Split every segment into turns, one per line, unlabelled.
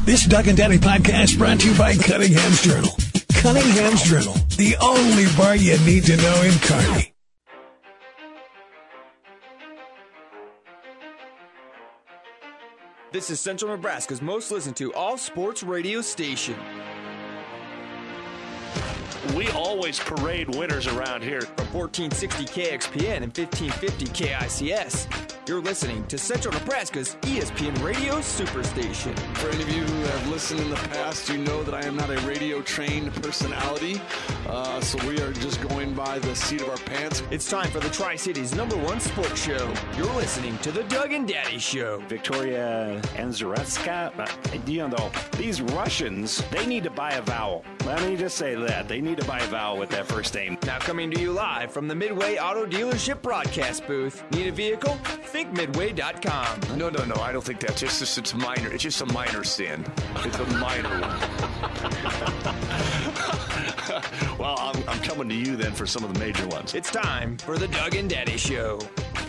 This Doug and Daddy podcast brought to you by Cunningham's Journal. Cunningham's Journal, the only bar you need to know in Kearney.
This is Central Nebraska's most listened to all-sports radio station.
We always parade winners around here.
From 1460 KXPN and 1550 KICS, you're listening to Central Nebraska's ESPN Radio Superstation.
For any of you who have listened in the past, you know that I am not a radio-trained personality, so we are just going by the seat of our pants.
It's time for the Tri-Cities #1 sports show. You're listening to the Doug and Daddy Show.
Victoria Anzaretska, these Russians, they need to buy a vowel. Let me just say that. They need to buy a vowel with that first name.
Now coming to you live from the Midway Auto Dealership broadcast booth. Need a vehicle? Think Midway.com.
No, I don't think that's it's minor. It's just a minor sin. It's a minor one.
Well, I'm coming to you then for some of the major ones.
It's time for the Doug and Daddy Show.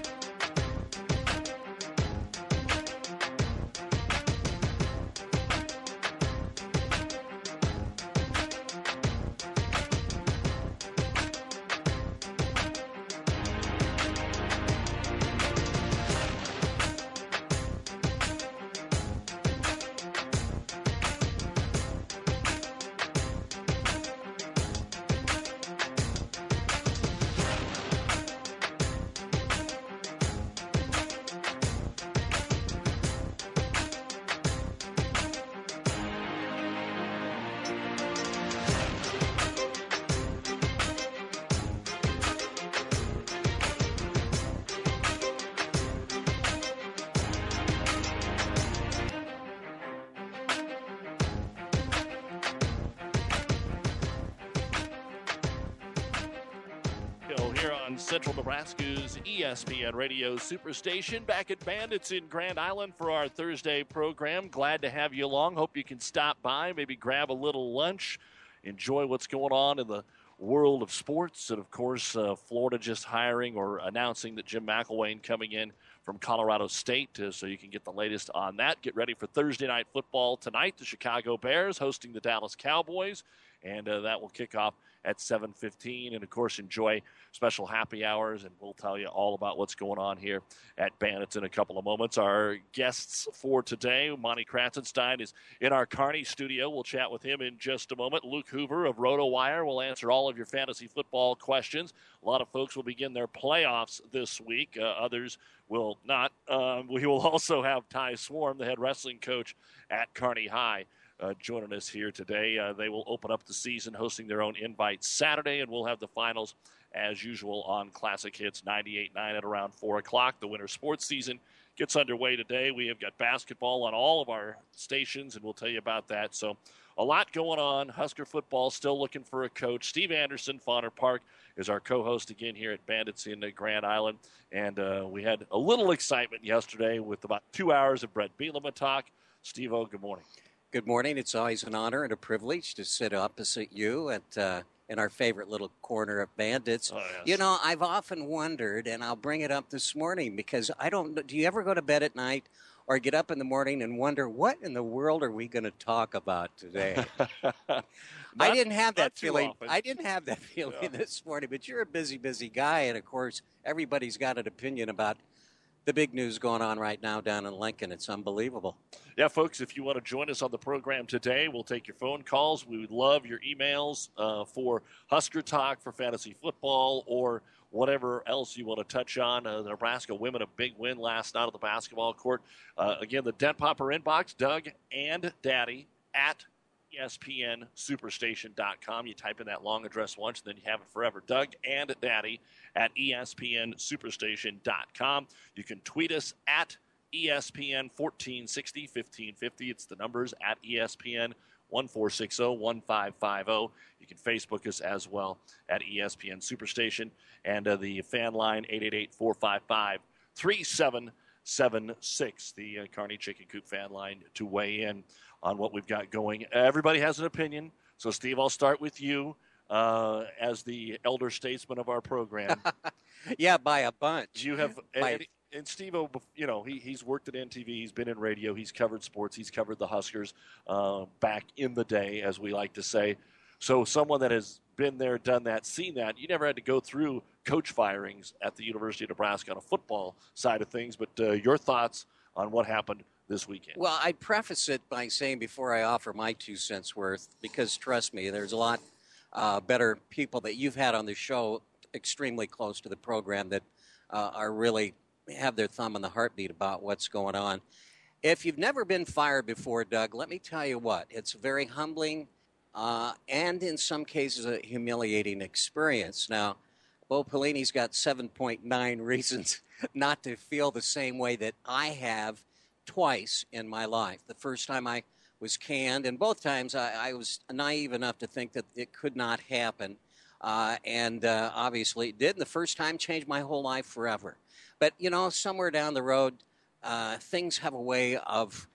Here on Central Nebraska's ESPN Radio Superstation, back at Bandits in Grand Island for our Thursday program. Glad to have you along. Hope you can stop by, maybe grab a little lunch, enjoy what's going on in the world of sports. And, of course, Florida just hiring or announcing that Jim McElwain coming in from Colorado State, so you can get the latest on that. Get ready for Thursday night football tonight. The Chicago Bears hosting the Dallas Cowboys, and that will kick off at 7:15. And, of course, enjoy special happy hours, and we'll tell you all about what's going on here at Bandits in a couple of moments. Our guests for today, Monty Kratzenstein, is in our Kearney studio. We'll chat with him in just a moment. Luke Hoover of RotoWire will answer all of your fantasy football questions. A lot of folks will begin their playoffs this week. Others will not. We will also have Ty Swarm, the head wrestling coach at Kearney High, joining us here today. They will open up the season hosting their own invite Saturday, and we'll have the finals as usual on Classic Hits 98.9 at around 4 o'clock. The winter sports season gets underway today. We have got basketball on all of our stations, and we'll tell you about that. So a lot going on. Husker football still looking for a coach. Steve Anderson, Fauner Park, is our co-host again here at Bandits in Grand Island. And we had a little excitement yesterday with about 2 hours of Brett Bielema talk. Steve-O, good morning.
Good morning. It's always an honor and a privilege to sit opposite you at in our favorite little corner of Bandits.
Oh, yes.
You know, I've often wondered, and I'll bring it up this morning, because I don't know, do you ever go to bed at night or get up in the morning and wonder, what in the world are we going to talk about today? I didn't have that feeling. I didn't have that feeling this morning, but you're a busy guy, and of course, everybody's got an opinion about the big news going on right now down in Lincoln. It's unbelievable.
Yeah, folks, if you want to join us on the program today, we'll take your phone calls. We would love your emails for Husker Talk, for fantasy football, or whatever else you want to touch on. The Nebraska women, a big win last night at the basketball court. Again, the Dent Popper inbox, Doug and Daddy at ESPNSuperstation.com. You type in that long address once, and then you have it forever. Doug and Daddy at ESPNSuperstation.com. You can tweet us at ESPN 1460 1550. It's the numbers at ESPN 1460-1550. You can Facebook us as well at ESPN Superstation, and the fan line 888-455-3776. The Kearney Chicken Coop fan line to weigh in on what we've got going. Everybody has an opinion. So, Steve, I'll start with you as the elder statesman of our program.
Yeah, by a bunch.
Do you have And Steve-O, he's worked at NTV. He's been in radio. He's covered sports. He's covered the Huskers back in the day, as we like to say. So someone that has been there, done that, seen that, you never had to go through coach firings at the University of Nebraska on a football side of things. But your thoughts on what happened this weekend?
Well, I'd preface it by saying before I offer my 2 cents worth, because trust me, there's a lot better people that you've had on the show extremely close to the program that are really have their thumb on the heartbeat about what's going on. If you've never been fired before, Doug, let me tell you what, it's very humbling and in some cases a humiliating experience. Now, Bo Pelini's got 7.9 reasons not to feel the same way that I have twice in my life. The first time I was canned, and both times I was naive enough to think that it could not happen. And obviously it did. And the first time changed my whole life forever. But, somewhere down the road, things have a way of,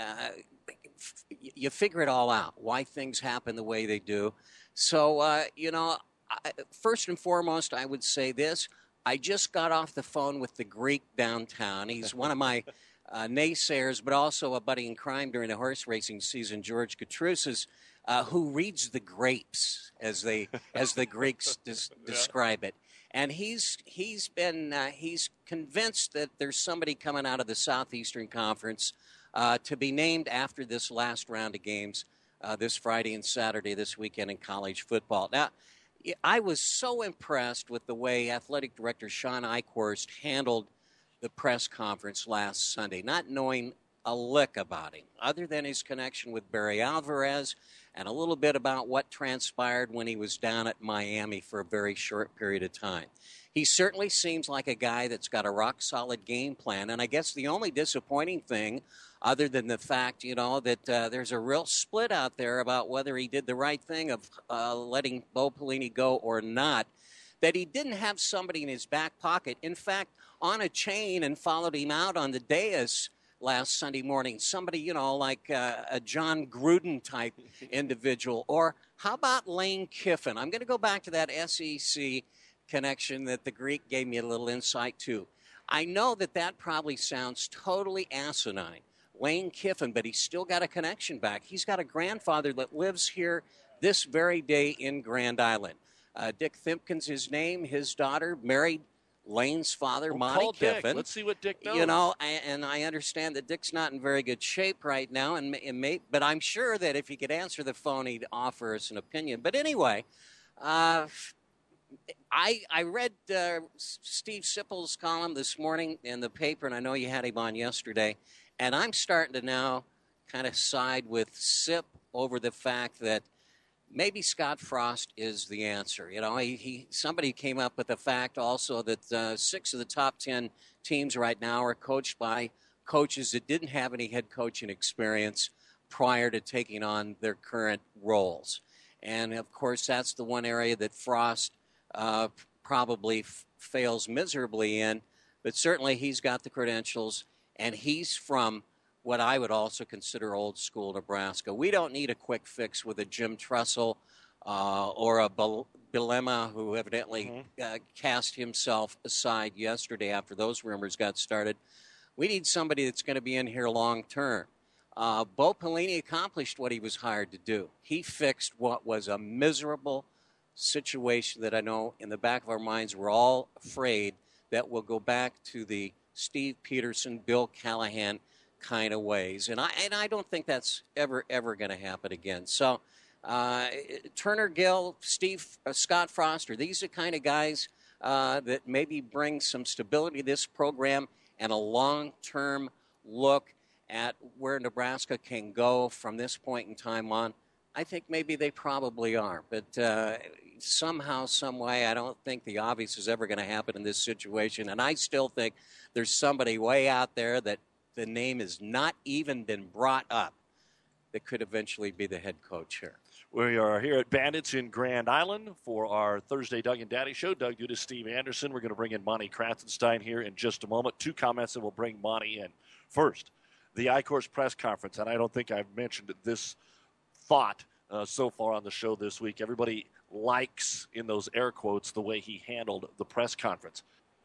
you figure it all out, why things happen the way they do. So, first and foremost, I would say this. I just got off the phone with the Greek downtown. He's one of my naysayers, but also a buddy in crime during the horse racing season, George Katrousas, who reads the grapes, as the Greeks describe it. And he's convinced that there's somebody coming out of the Southeastern Conference to be named after this last round of games this Friday and Saturday this weekend in college football. Now, I was so impressed with the way Athletic Director Sean Eichhorst handled the press conference last Sunday, not knowing a lick about him, other than his connection with Barry Alvarez and a little bit about what transpired when he was down at Miami for a very short period of time. He certainly seems like a guy that's got a rock-solid game plan, and I guess the only disappointing thing, other than the fact, that there's a real split out there about whether he did the right thing of letting Bo Pelini go or not, that he didn't have somebody in his back pocket, in fact, on a chain and followed him out on the dais last Sunday morning, somebody, like a John Gruden type individual. Or how about Lane Kiffin? I'm going to go back to that SEC connection that the Greek gave me a little insight to. I know that probably sounds totally asinine, Lane Kiffin, but he's still got a connection back. He's got a grandfather that lives here this very day in Grand Island. Dick Thimpkins, his name, his daughter married Lane's father, Monty Kiffin.
Dick. Let's see what Dick knows.
And I understand that Dick's not in very good shape right now, but I'm sure that if he could answer the phone, he'd offer us an opinion. But anyway, I read Steve Sipple's column this morning in the paper, and I know you had him on yesterday, and I'm starting to now kind of side with Sip over the fact that maybe Scott Frost is the answer. Somebody came up with the fact also that 6 of the top 10 teams right now are coached by coaches that didn't have any head coaching experience prior to taking on their current roles. And, of course, that's the one area that Frost probably fails miserably in. But certainly he's got the credentials, and he's from what I would also consider old school Nebraska. We don't need a quick fix with a Jim Tressel or a Bielema, who evidently cast himself aside yesterday after those rumors got started. We need somebody that's going to be in here long term. Bo Pelini accomplished what he was hired to do. He fixed what was a miserable situation that I know in the back of our minds we're all afraid that will go back to the Steve Peterson, Bill Callahan kind of ways. And I don't think that's ever going to happen again. So Turner Gill, Scott Frost, are these the kind of guys that maybe bring some stability to this program and a long-term look at where Nebraska can go from this point in time on? I think maybe they probably are. But somehow, some way, I don't think the obvious is ever going to happen in this situation. And I still think there's somebody way out there that the name has not even been brought up that could eventually be the head coach here.
We are here at Bandits in Grand Island for our Thursday Doug and Daddy show. Doug Duda, Steve Anderson. We're going to bring in Monty Kratzenstein here in just a moment. 2 comments and we'll bring Monty in. First, the Eichhorst press conference, and I don't think I've mentioned this thought so far on the show this week. Everybody likes, in those air quotes, the way he handled the press conference.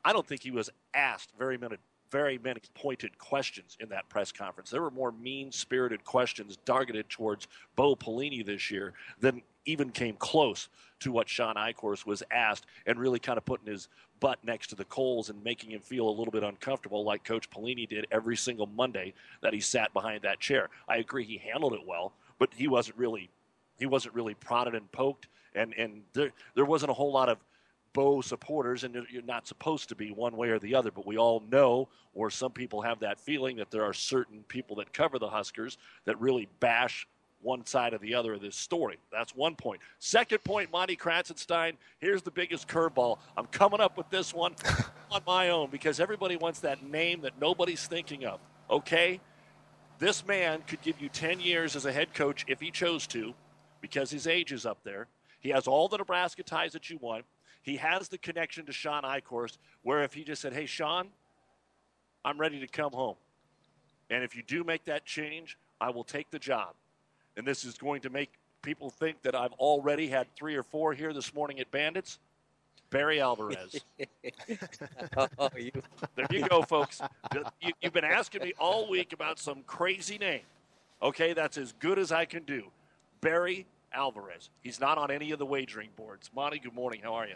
I don't think he was asked very many pointed questions in that press conference. There were more mean-spirited questions targeted towards Bo Pelini this year than even came close to what Sean Eichhorst was asked, and really kind of putting his butt next to the coals and making him feel a little bit uncomfortable like Coach Pelini did every single Monday that he sat behind that chair. I agree he handled it well, but he wasn't really prodded and poked, and there wasn't a whole lot of Bo supporters, and you're not supposed to be one way or the other, but we all know, or some people have that feeling, that there are certain people that cover the Huskers that really bash one side or the other of this story. That's one point. Second point, Monty Kratzenstein, here's the biggest curveball. I'm coming up with this one on my own because everybody wants that name that nobody's thinking of, okay? This man could give you 10 years as a head coach if he chose to because his age is up there. He has all the Nebraska ties that you want. He has the connection to Sean Eichhorst, where if he just said, hey, Sean, I'm ready to come home. And if you do make that change, I will take the job. And this is going to make people think that I've already had 3 or 4 here this morning at Bandits. Barry Alvarez. There you go, folks. You've been asking me all week about some crazy name. Okay, that's as good as I can do. Barry Alvarez. He's not on any of the wagering boards. Monty, good morning. How are you?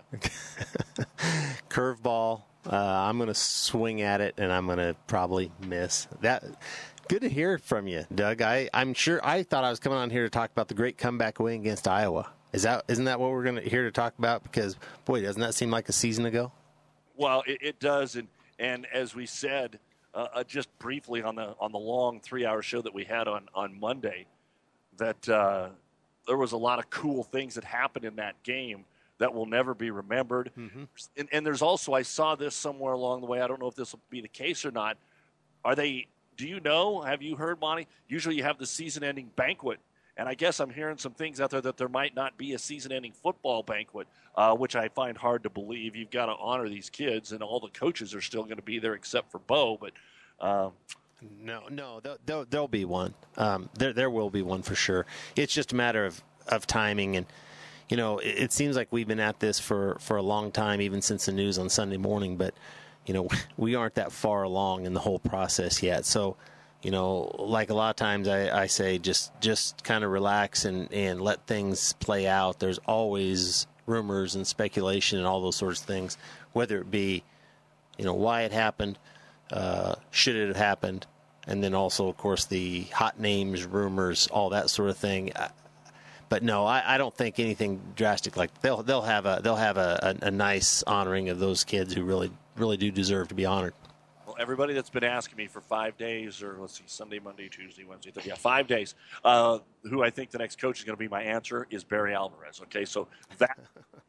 Curveball. I'm going to swing at it, and I'm going to probably miss. That. Good to hear from you, Doug. I'm sure I thought I was coming on here to talk about the great comeback win against Iowa. Isn't that what we're going to here to talk about? Because, boy, doesn't that seem like a season ago? Well,
it does, and as we said, just briefly on the long 3-hour show that we had on Monday, that there was a lot of cool things that happened in that game that will never be remembered. Mm-hmm. And there's also, I saw this somewhere along the way, I don't know if this will be the case or not, do you know, have you heard, Monty? Usually you have the season-ending banquet, and I guess I'm hearing some things out there that there might not be a season-ending football banquet, which I find hard to believe. You've got to honor these kids, and all the coaches are still going to be there except for Bo, but
No, there'll be one. There will be one for sure. It's just a matter of timing, and you know, it seems like we've been at this for a long time, even since the news on Sunday morning. But you know, we aren't that far along in the whole process yet. So, you know, like a lot of times I say, just kind of relax and let things play out. There's always rumors and speculation and all those sorts of things, whether it be, you know, why it happened. Should it have happened? And then also, of course, the hot names, rumors, all that sort of thing. But no, I don't think anything drastic. Like they'll have a nice honoring of those kids who really do deserve to be honored.
Well, everybody that's been asking me for 5 days, or let's see, Sunday, Monday, Tuesday, Wednesday, Thursday, 5 days, who I think the next coach is going to be, my answer is Barry Alvarez. Okay, so that,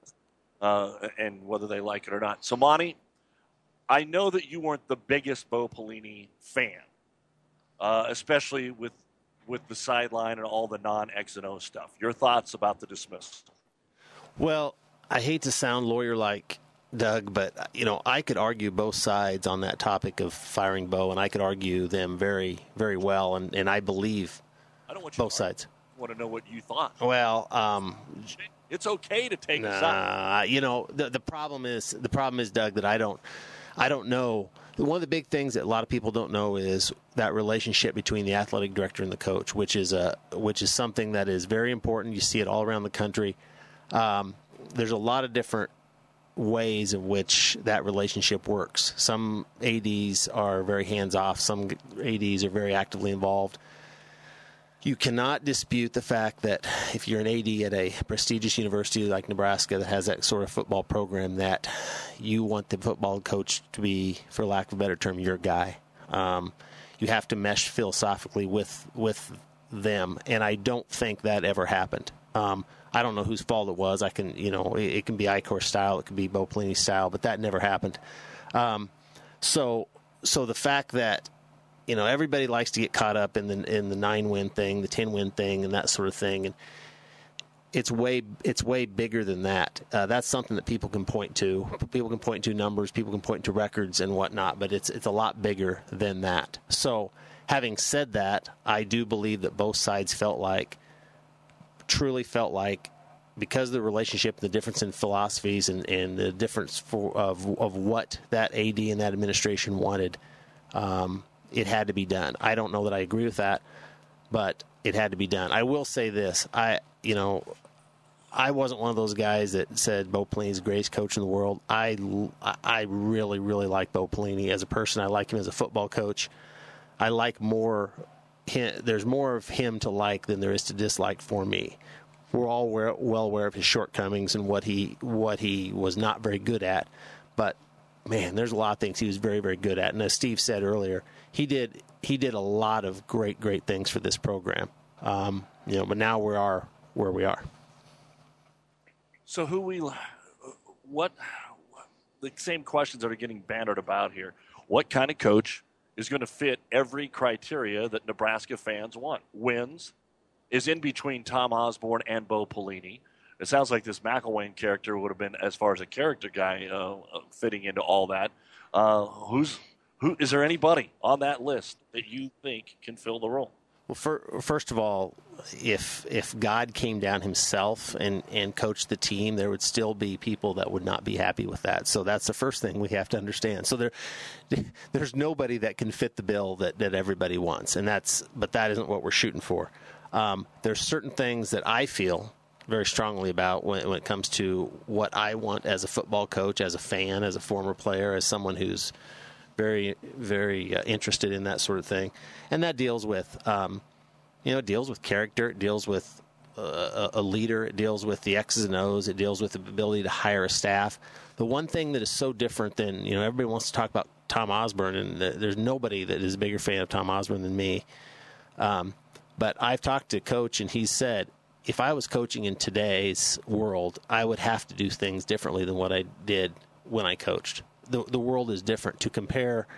and whether they like it or not. So, Monty, I know that you weren't the biggest Bo Pelini fan, especially with the sideline and all the non-X and O stuff. Your thoughts about the dismissal?
Well, I hate to sound lawyer-like, Doug, but, you know, I could argue both sides on that topic of firing Bo, and I could argue them very, very well, and I believe both sides.
I want to know what you thought.
Well,
it's okay to take a side.
You know, the problem is, Doug, that I don't know. One of the big things that a lot of people don't know is that relationship between the athletic director and the coach, which is something that is very important. You see it all around the country. There's a lot of different ways in which that relationship works. Some ADs are very hands-off. Some ADs are very actively involved. You cannot dispute the fact that if you're an AD at a prestigious university like Nebraska that has that sort of football program, that you want the football coach to be, for lack of a better term, your guy. You have to mesh philosophically with them, and I don't think that ever happened. I don't know whose fault it was. It can be Eichhorst style, it could be Bo Pelini style, but that never happened. So the fact that, you know, everybody likes to get caught up in the 9-win thing, the 10-win thing, and that sort of thing, and it's way bigger than that. That's something that people can point to. People can point to numbers, people can point to records and whatnot, but it's a lot bigger than that. So, having said that, I do believe that both sides truly felt like because of the relationship, the difference in philosophies, and the difference of what that AD and that administration wanted, it had to be done. I don't know that I agree with that, but it had to be done. I will say this: I wasn't one of those guys that said Bo Pelini's the greatest coach in the world. I really, really like Bo Pelini as a person. I like him as a football coach. I like more. There's more of him to like than there is to dislike for me. We're all well aware of his shortcomings and what he was not very good at. But, man, there's a lot of things he was very, very good at. And as Steve said earlier, he did a lot of great, great things for this program. But now we are where we are.
So the same questions that are getting bantered about here. What kind of coach is going to fit every criteria that Nebraska fans want? Wins, is in between Tom Osborne and Bo Pelini. It sounds like this McElwain character would have been, as far as a character guy, fitting into all that. Is there anybody on that list that you think can fill the role?
Well, first of all, if God came down himself and coached the team, there would still be people that would not be happy with that. So that's the first thing we have to understand. So there's nobody that can fit the bill that everybody wants, but that isn't what we're shooting for. There's certain things that I feel very strongly about when it comes to what I want as a football coach, as a fan, as a former player, as someone who's very, very interested in that sort of thing. And that deals with, it deals with character. It deals with a leader. It deals with the X's and O's. It deals with the ability to hire a staff. The one thing that is so different than, everybody wants to talk about Tom Osborne, and there's nobody that is a bigger fan of Tom Osborne than me. But I've talked to Coach, and he said, if I was coaching in today's world, I would have to do things differently than what I did when I coached. The world is different. To compare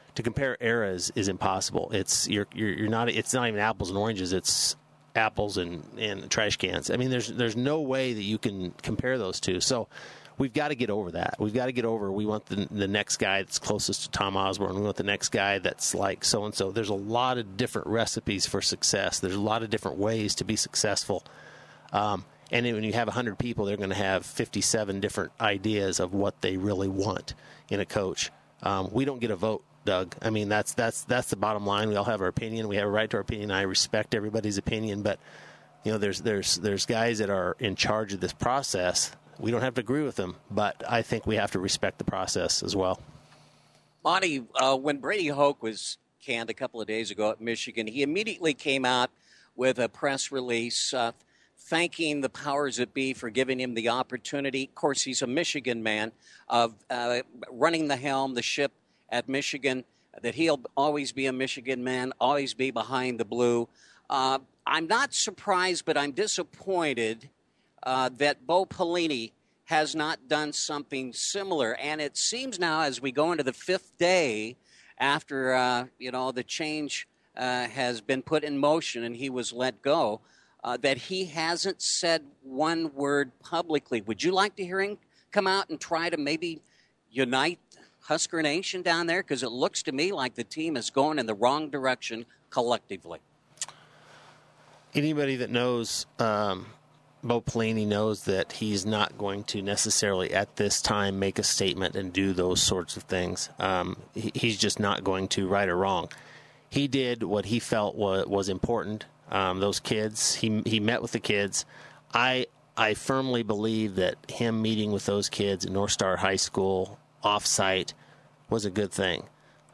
eras is impossible. It's not even apples and oranges. It's apples and trash cans. I mean, there's no way that you can compare those two. So we've got to get over that. We want the next guy that's closest to Tom Osborne. We want the next guy that's like so-and-so. There's a lot of different recipes for success. There's a lot of different ways to be successful. And when you have 100 people, they're going to have 57 different ideas of what they really want in a coach. We don't get a vote, Doug. I mean, that's the bottom line. We all have our opinion. We have a right to our opinion. I respect everybody's opinion, but there's guys that are in charge of this process. We don't have to agree with them, but I think we have to respect the process as well.
Monty, when Brady Hoke was canned a couple of days ago at Michigan, he immediately came out with a press release thanking the powers that be for giving him the opportunity. Of course, he's a Michigan man, of running the ship at Michigan, that he'll always be a Michigan man, always be behind the blue. I'm not surprised, but I'm disappointed that Bo Pelini has not done something similar. And it seems now, as we go into the fifth day after, the change has been put in motion and he was let go, that he hasn't said one word publicly. Would you like to hear him come out and try to maybe unite Husker Nation down there? Because it looks to me like the team is going in the wrong direction collectively.
Anybody that knows Bo Pelini knows that he's not going to necessarily at this time make a statement and do those sorts of things. He's just not going to, right or wrong. He did what he felt was important. Those kids, he met with the kids. I firmly believe that him meeting with those kids at North Star High School off-site was a good thing.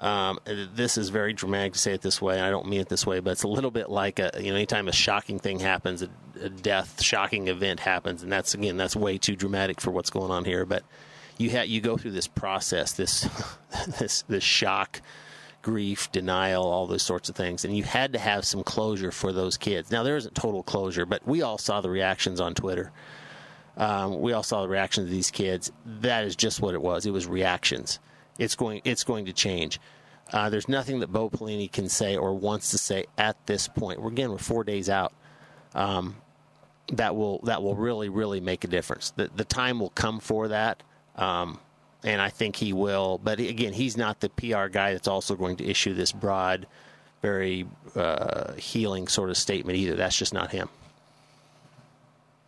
This is very dramatic to say it this way. I don't mean it this way, but it's a little bit like anytime a shocking thing happens, a shocking event happens, and that's way too dramatic for what's going on here. But you go through this process, this shock, grief, denial, all those sorts of things, and you had to have some closure for those kids. Now, there isn't total closure, but we all saw the reactions on Twitter. We all saw the reactions of these kids. That is just what it was. It was reactions. It's going to change. There's nothing that Bo Pelini can say or wants to say at this point. We're 4 days out. That will really, really make a difference. The time will come for that, and I think he will. But again, he's not the PR guy that's also going to issue this broad, very healing sort of statement either. That's just not him.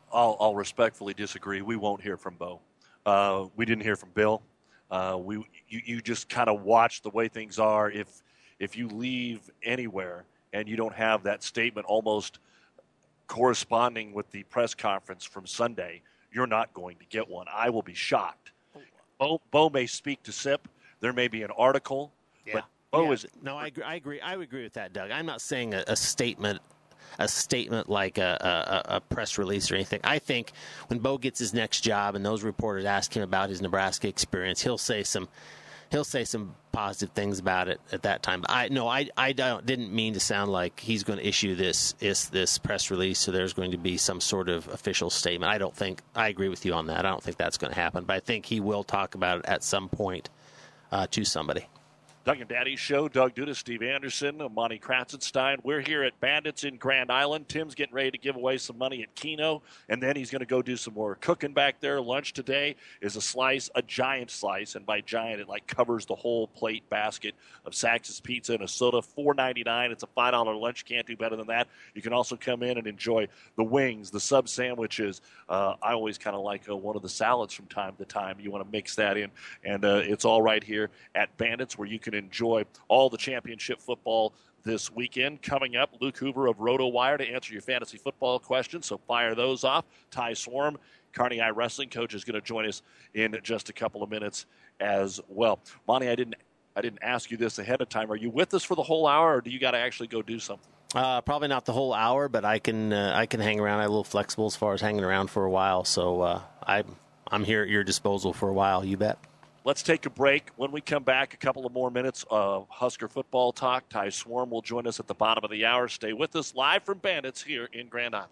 I'll respectfully disagree. We won't hear from Bo. We didn't hear from Bill. You just kind of watch the way things are. If you leave anywhere and you don't have that statement almost corresponding with the press conference from Sunday, you're not going to get one. I will be shocked. Bo may speak to SIP. There may be an article, but Bo is.
No, I agree. I would agree with that, Doug. I'm not saying a statement like a press release or anything. I think when Bo gets his next job and those reporters ask him about his Nebraska experience, he'll say some positive things about it at that time. But I didn't mean to sound like he's going to issue this press release, so there's going to be some sort of official statement. I agree with you on that. I don't think that's going to happen, but I think he will talk about it at some point to somebody.
Doug and Daddy's Show. Doug Duda, Steve Anderson, Monty Kratzenstein. We're here at Bandits in Grand Island. Tim's getting ready to give away some money at Keno, and then he's going to go do some more cooking back there. Lunch today is a giant slice, and by giant, it covers the whole plate basket of Sax's Pizza and a soda, $4.99. It's a $5 lunch. Can't do better than that. You can also come in and enjoy the wings, the sub sandwiches. I always kind of like one of the salads from time to time. You want to mix that in, and it's all right here at Bandits, where you can enjoy all the championship football this weekend. Coming up, Luke Hoover of RotoWire to answer your fantasy football questions, so fire those off. Ty Swarm, Kearney Eye Wrestling coach, is going to join us in just a couple of minutes as well. Monty, I didn't ask you this ahead of time. Are you with us for the whole hour, or do you got to actually go do something?
Probably not the whole hour, but I can hang around. I'm a little flexible as far as hanging around for a while, so I'm here at your disposal for a while. You bet.
Let's take a break. When we come back, a couple of more minutes of Husker football talk. Ty Swarm will join us at the bottom of the hour. Stay with us live from Bandits here in Grand Island.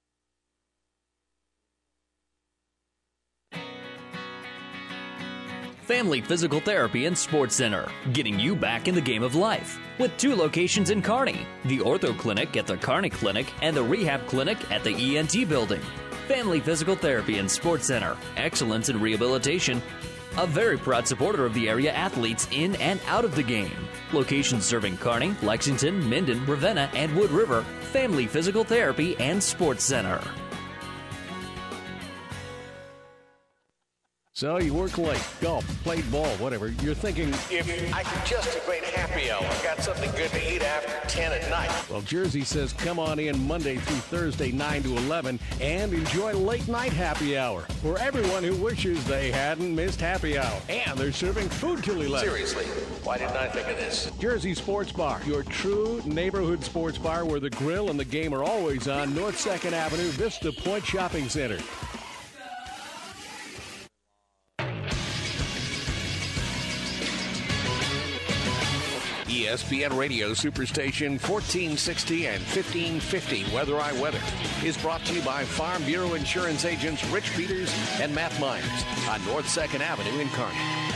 Family Physical Therapy and Sports Center, getting you back in the game of life. With 2 locations in Kearney, the Ortho Clinic at the Kearney Clinic and the Rehab Clinic at the ENT Building. Family Physical Therapy and Sports Center, excellence in rehabilitation. A very proud supporter of the area athletes in and out of the game. Locations serving Kearney, Lexington, Minden, Ravenna, and Wood River. Family Physical Therapy and Sports Center.
So you work late, golf, played ball, whatever. You're thinking,
if I could just a great happy hour, got something good to eat after 10 at night.
Well, Jersey says come on in Monday through Thursday, 9 to 11, and enjoy late night happy hour for everyone who wishes they hadn't missed happy hour. And they're serving food till 11.
Seriously, why didn't I think of this?
Jersey Sports Bar, your true neighborhood sports bar where the grill and the game are always on North 2nd Avenue, Vista Point Shopping Center. ESPN Radio Superstation 1460 and 1550 Weather Eye Weather is brought to you by Farm Bureau Insurance agents Rich Peters and Matt Myers on North 2nd Avenue in Kearney.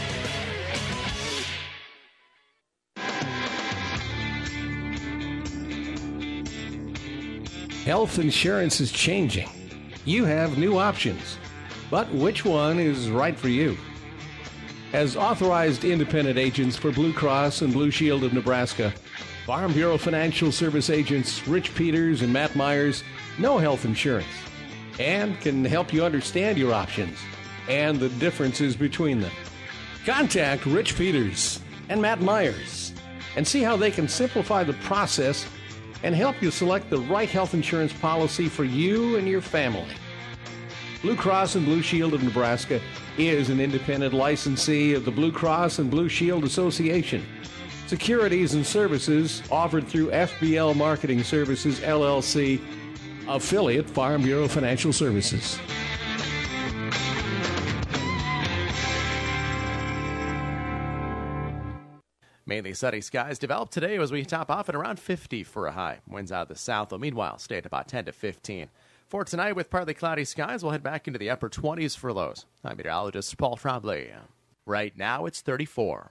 Health insurance is changing. You have new options, but which one is right for you? As authorized independent agents for Blue Cross and Blue Shield of Nebraska, Farm Bureau Financial Service agents Rich Peters and Matt Myers know health insurance and can help you understand your options and the differences between them. Contact Rich Peters and Matt Myers and see how they can simplify the process and help you select the right health insurance policy for you and your family. Blue Cross and Blue Shield of Nebraska is an independent licensee of the Blue Cross and Blue Shield Association. Securities and services offered through FBL Marketing Services, LLC, affiliate Farm Bureau Financial Services.
Mainly sunny skies develop today as we top off at around 50 for a high. Winds out of the south will meanwhile stay at about 10 to 15. For tonight, with partly cloudy skies, we'll head back into the upper 20s for lows. I'm meteorologist Paul Trombley. Right now, it's 34.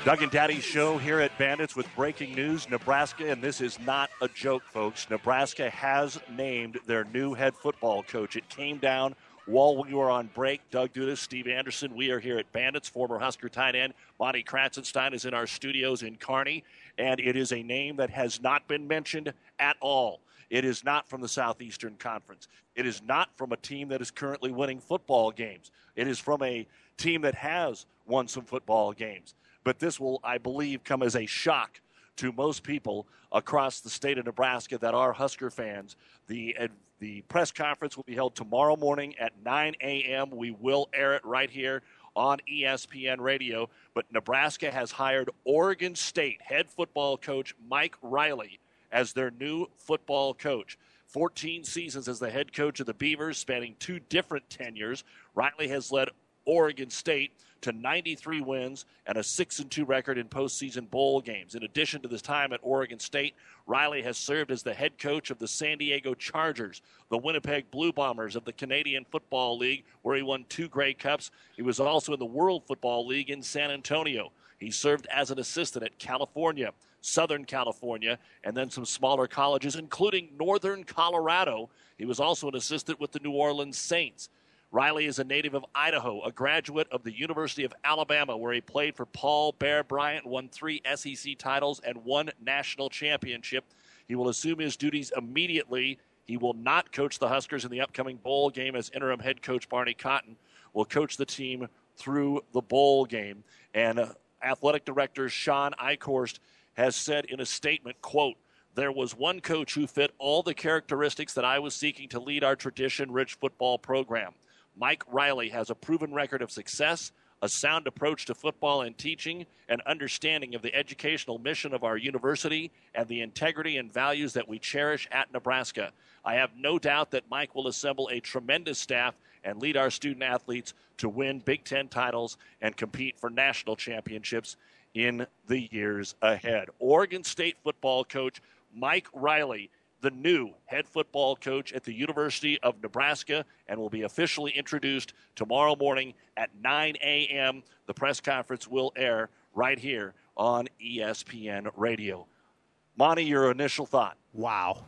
Doug and Daddy's show here at Bandits with breaking news. Nebraska, and this is not a joke, folks, Nebraska has named their new head football coach. It came down while we were on break. Doug Dudas, Steve Anderson, we are here at Bandits. Former Husker tight end Monty Kratzenstein is in our studios in Kearney, and it is a name that has not been mentioned at all. It is not from the Southeastern Conference. It is not from a team that is currently winning football games. It is from a team that has won some football games. But this will, I believe, come as a shock to most people across the state of Nebraska that are Husker fans. The press conference will be held tomorrow morning at 9 a.m. We will air it right here on ESPN Radio. But Nebraska has hired Oregon State head football coach Mike Riley as their new football coach. 14 seasons as the head coach of the Beavers, spanning 2 different tenures. Riley has led Oregon State to 93 wins and a 6-2 record in postseason bowl games. In addition to this time at Oregon State, Riley has served as the head coach of the San Diego Chargers, the Winnipeg Blue Bombers of the Canadian Football League, where he won 2 Grey Cups. He was also in the World Football League in San Antonio. He served as an assistant at California, Southern California, and then some smaller colleges, including Northern Colorado. He was also an assistant with the New Orleans Saints. Riley is a native of Idaho, a graduate of the University of Alabama, where he played for Paul Bear Bryant, won 3 SEC titles, and 1 national championship. He will assume his duties immediately. He will not coach the Huskers in the upcoming bowl game, as interim head coach Barney Cotton will coach the team through the bowl game. And athletic director Sean Eichhorst has said in a statement, quote, "There was one coach who fit all the characteristics that I was seeking to lead our tradition-rich football program. Mike Riley has a proven record of success, a sound approach to football and teaching, an understanding of the educational mission of our university, and the integrity and values that we cherish at Nebraska. I have no doubt that Mike will assemble a tremendous staff and lead our student athletes to win Big Ten titles and compete for national championships in the years ahead." Oregon State football coach Mike Riley, the new head football coach at the University of Nebraska, and will be officially introduced tomorrow morning at 9 a.m. The press conference will air right here on ESPN Radio. Monty, your initial thought?
Wow.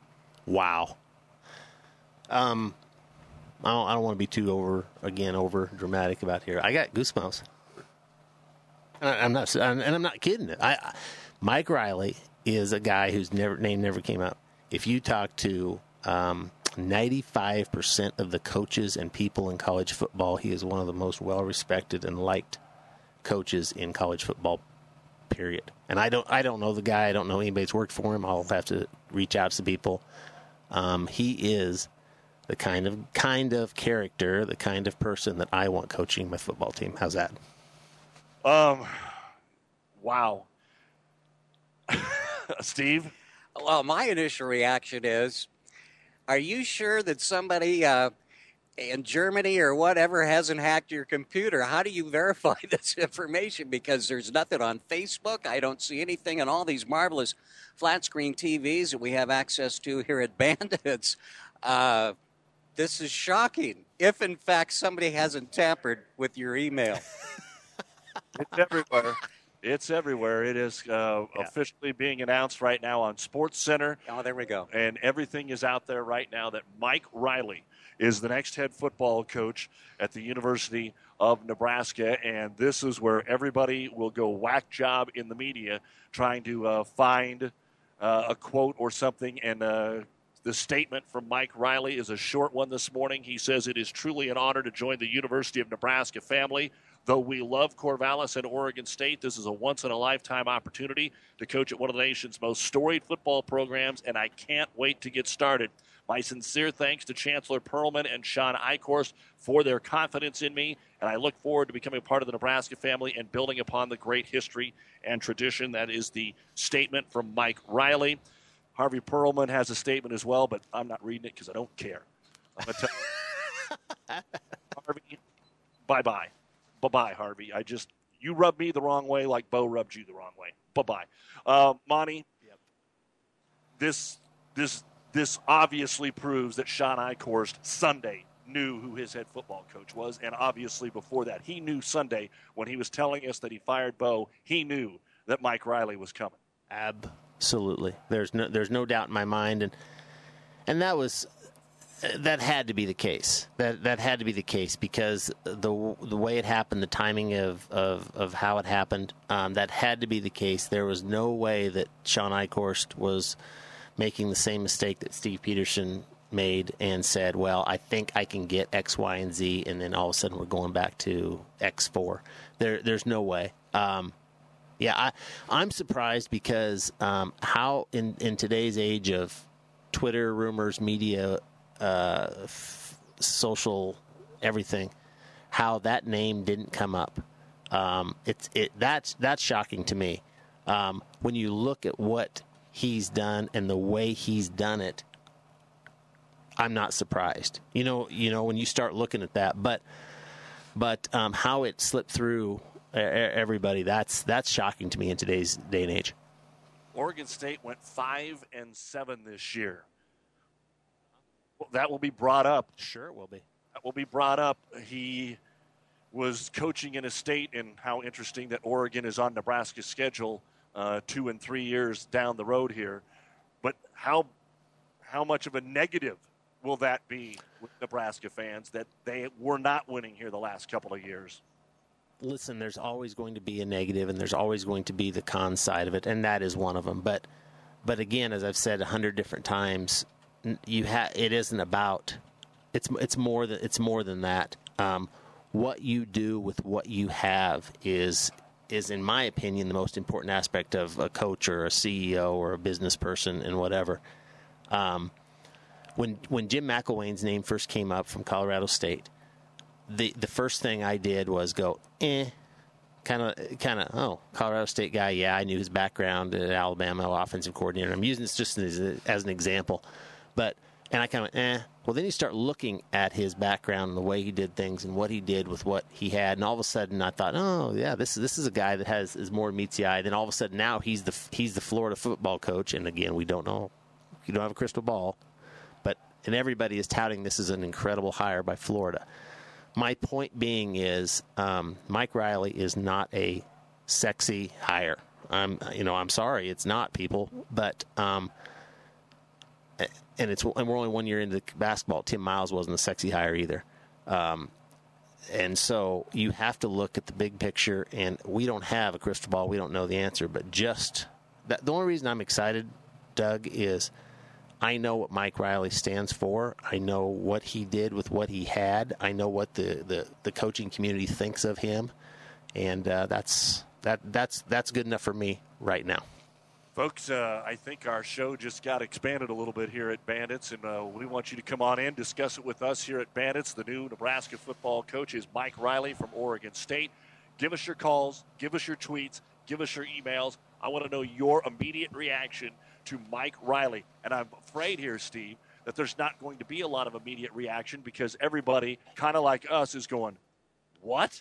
I don't want to be too over dramatic about here. I got goosebumps. I'm not kidding. Mike Riley is a guy whose name never came up. If you talk to 95% of the coaches and people in college football, he is one of the most well-respected and liked coaches in college football, period. And I don't know the guy. I don't know anybody that's worked for him. I'll have to reach out to people. He is the kind of character, the kind of person that I want coaching my football team. How's that?
Wow. Steve?
Well, my initial reaction is, are you sure that somebody in Germany or whatever hasn't hacked your computer? How do you verify this information? Because there's nothing on Facebook. I don't see anything on all these marvelous flat-screen TVs that we have access to here at Bandits. This is shocking, if in fact somebody hasn't tampered with your email.
It's everywhere. It's everywhere. It is officially being announced right now on SportsCenter.
Oh, there we go.
And everything is out there right now that Mike Riley is the next head football coach at the University of Nebraska. And this is where everybody will go whack job in the media trying to find a quote or something. And the statement from Mike Riley is a short one this morning. He says, "It is truly an honor to join the University of Nebraska family. Though we love Corvallis and Oregon State, this is a once-in-a-lifetime opportunity to coach at one of the nation's most storied football programs, and I can't wait to get started. My sincere thanks to Chancellor Perlman and Sean Eichhorst for their confidence in me, and I look forward to becoming a part of the Nebraska family and building upon the great history and tradition." That is the statement from Mike Riley. Harvey Perlman has a statement as well, but I'm not reading it because I don't care. I'm going to tell Harvey, bye-bye. Bye-bye, Harvey. You rubbed me the wrong way like Bo rubbed you the wrong way. Bye-bye. Monty, this obviously proves that Sean Eichhorst Sunday knew who his head football coach was, and obviously before that, he knew Sunday when he was telling us that he fired Bo, he knew that Mike Riley was coming.
Absolutely. There's no doubt in my mind, and that had to be the case. That had to be the case because the way it happened, the timing of how it happened, that had to be the case. There was no way that Sean Eichhorst was making the same mistake that Steve Peterson made and said, well, I think I can get X, Y, and Z, and then all of a sudden we're going back to X4. There's no way. I'm surprised because how in today's age of Twitter, rumors, media, social, everything, how that name didn't come up. That's shocking to me. When you look at what he's done and the way he's done it, I'm not surprised. You know when you start looking at that, but how it slipped through everybody, that's shocking to me in today's day and age.
Oregon State went 5-7 this year. Well, that will be brought up.
Sure, it will be.
That will be brought up. He was coaching in a state, and how interesting that Oregon is on Nebraska's schedule 2 and 3 years down the road here. But how much of a negative will that be with Nebraska fans that they were not winning here the last couple of years?
Listen, there's always going to be a negative, and there's always going to be the con side of it, and that is one of them. But again, as I've said 100 different times, it isn't about. It's more than that. What you do with what you have is in my opinion the most important aspect of a coach or a CEO or a business person and whatever. When Jim McElwain's name first came up from Colorado State, the first thing I did was go, kind of, oh, Colorado State guy, yeah, I knew his background at Alabama, offensive coordinator. I'm using this just as an example. And I kind of, Well, then you start looking at his background and the way he did things and what he did with what he had, and all of a sudden I thought, oh yeah, this is a guy that is more meets the eye. Then all of a sudden now he's the Florida football coach, and again, we don't know. You don't have a crystal ball, and everybody is touting this as an incredible hire by Florida. My point being is, Mike Riley is not a sexy hire. I'm sorry, it's not, people, but and we're only 1 year into basketball. Tim Miles wasn't a sexy hire either, and so you have to look at the big picture. And we don't have a crystal ball; we don't know the answer. But just that, the only reason I'm excited, Doug, is I know what Mike Riley stands for. I know what he did with what he had. I know what the coaching community thinks of him, and that's good enough for me right now.
Folks, I think our show just got expanded a little bit here at Bandits, and we want you to come on in, discuss it with us here at Bandits. The new Nebraska football coach is Mike Riley from Oregon State. Give us your calls, give us your tweets, give us your emails. I want to know your immediate reaction to Mike Riley. And I'm afraid here, Steve, that there's not going to be a lot of immediate reaction because everybody, kind of like us, is going, what?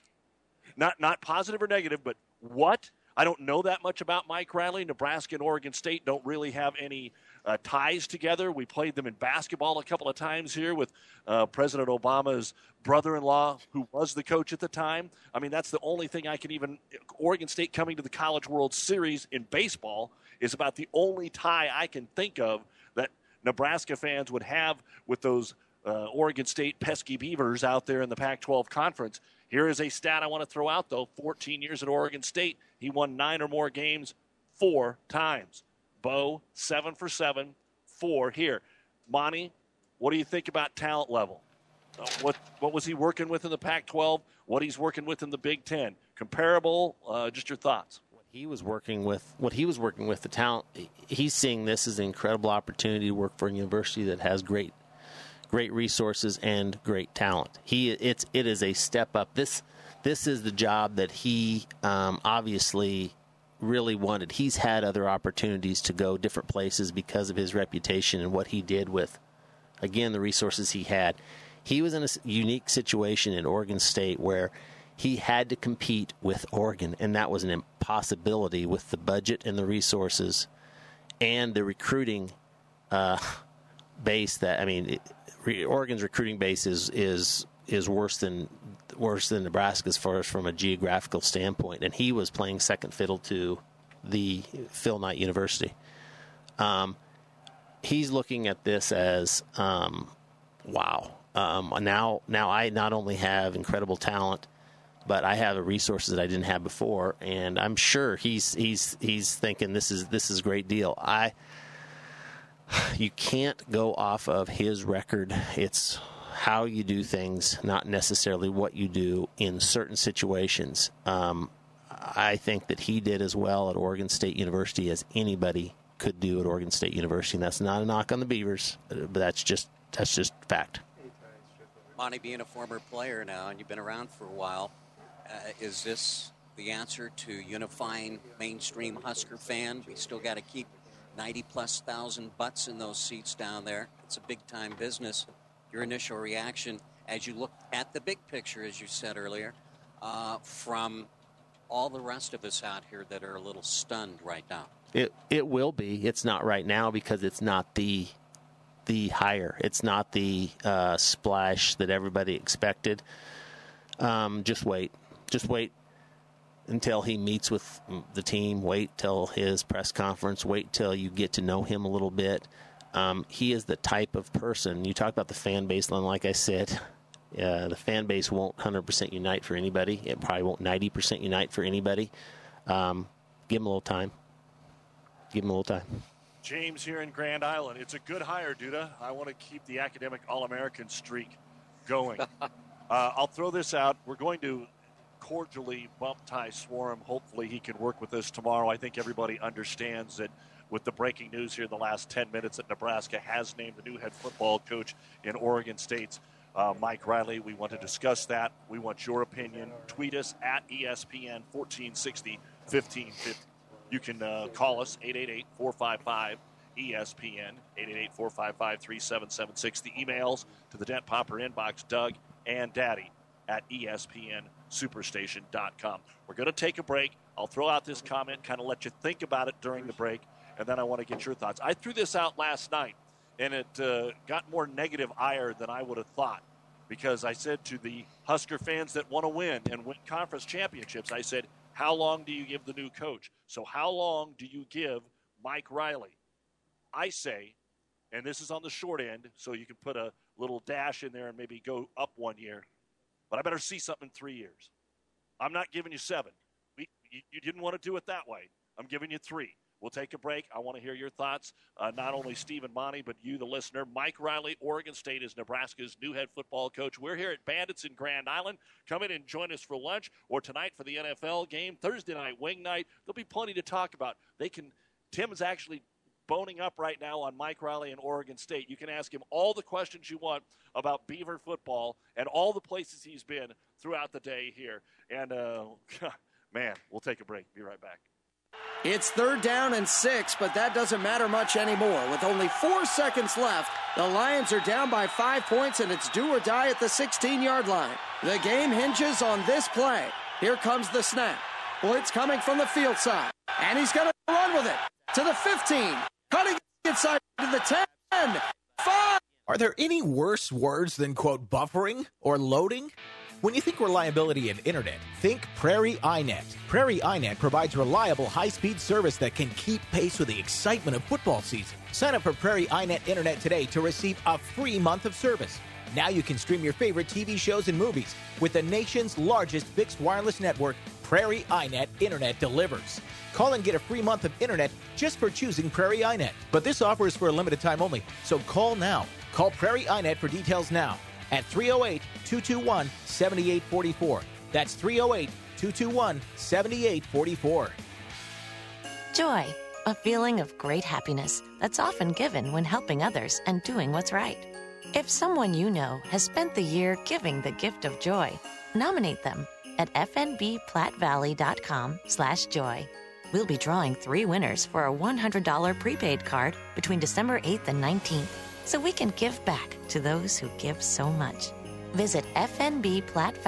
Not positive or negative, but what? I don't know that much about Mike Riley. Nebraska and Oregon State don't really have any ties together. We played them in basketball a couple of times here with President Obama's brother-in-law, who was the coach at the time. I mean, that's the only thing I can even – Oregon State coming to the College World Series in baseball is about the only tie I can think of that Nebraska fans would have with those Oregon State pesky Beavers out there in the Pac-12 conference. Here is a stat I want to throw out, though. 14 years at Oregon State, he won 9 or more games 4 times. Bo, 7 for 7, 4 here. Monty, what do you think about talent level? What was he working with in the Pac-12? What he's working with in the Big Ten? Comparable? Just your thoughts.
What he was working with, the talent, he's seeing this as an incredible opportunity to work for a university that has great resources and great talent. It is a step up. This is the job that he obviously really wanted. He's had other opportunities to go different places because of his reputation and what he did with, again, the resources he had. He was in a unique situation in Oregon State where he had to compete with Oregon, and that was an impossibility with the budget and the resources and the recruiting base that, Oregon's recruiting base is worse than Nebraska's far as from a geographical standpoint, and he was playing second fiddle to the Phil Knight University. He's looking at this as wow. Now I not only have incredible talent, but I have resources that I didn't have before, and I'm sure he's thinking this is a great deal. You can't go off of his record. It's how you do things, not necessarily what you do in certain situations. I think that he did as well at Oregon State University as anybody could do at Oregon State University, and that's not a knock on the Beavers, but that's just fact.
Monty, being a former player now, and you've been around for a while, is this the answer to unifying mainstream Husker fan? We still got to keep 90-plus thousand butts in those seats down there. It's a big-time business. Your initial reaction as you look at the big picture, as you said earlier, from all the rest of us out here that are a little stunned right now.
It will be. It's not right now because it's not the hire. It's not the splash that everybody expected. Just wait until he meets with the team. Wait till his press conference. Wait till you get to know him a little bit. He is the type of person. You talk about the fan base, and like I said, the fan base won't 100% unite for anybody. It probably won't 90% unite for anybody. Give him a little time.
James here in Grand Island. It's a good hire, Duda. I want to keep the academic All-American streak going. I'll throw this out. We're going to cordially bump Ty Swarm. Hopefully he can work with us tomorrow. I think everybody understands that with the breaking news here in the last 10 minutes that Nebraska has named the new head football coach in Oregon State's Mike Riley. We want to discuss that. We want your opinion. Tweet us at ESPN 1460-1550. You can call us 888-455-ESPN, 888-455-3776. The emails to the Dent Popper inbox, Doug and Daddy at ESPNSuperstation.com. We're going to take a break. I'll throw out this comment, kind of let you think about it during the break, and then I want to get your thoughts. I threw this out last night, and it got more negative ire than I would have thought, because I said to the Husker fans that want to win and win conference championships, I said, how long do you give the new coach? So how long do you give Mike Riley? I say, and this is on the short end, so you can put a little dash in there and maybe go up 1 year, but I better see something in 3 years. I'm not giving you 7. You didn't want to do it that way. I'm giving you 3. We'll take a break. I want to hear your thoughts. Not only Steve and Monty, but you, the listener. Mike Riley, Oregon State, is Nebraska's new head football coach. We're here at Bandits in Grand Island. Come in and join us for lunch or tonight for the NFL game. Thursday night, wing night. There'll be plenty to talk about. Tim's actually boning up right now on Mike Riley and Oregon State. You can ask him all the questions you want about Beaver football and all the places he's been throughout the day here. And, man, we'll take a break. Be right back.
It's 3rd down and 6, but that doesn't matter much anymore. With only 4 seconds left, the Lions are down by 5 points, and it's do or die at the 16-yard line. The game hinges on this play. Here comes the snap. Blitz coming from the field side, and he's going to run with it to the 15, cutting inside to the 10, 5.
Are there any worse words than, quote, buffering or loading? When you think reliability in internet, think Prairie iNet. Prairie iNet provides reliable, high-speed service that can keep pace with the excitement of football season. Sign up for Prairie iNet Internet today to receive a free month of service. Now you can stream your favorite TV shows and movies with the nation's largest fixed wireless network. Prairie iNet Internet delivers. Call and get a free month of internet just for choosing Prairie iNet. But this offer is for a limited time only, so call now. Call Prairie iNet for details now at 308-221-7844. That's 308-221-7844.
Joy, a feeling of great happiness that's often given when helping others and doing what's right. If someone you know has spent the year giving the gift of joy, nominate them at fnbplattvalley.com/joy. We'll be drawing 3 winners for a $100 prepaid card between December 8th and 19th, so we can give back to those who give so much. Visit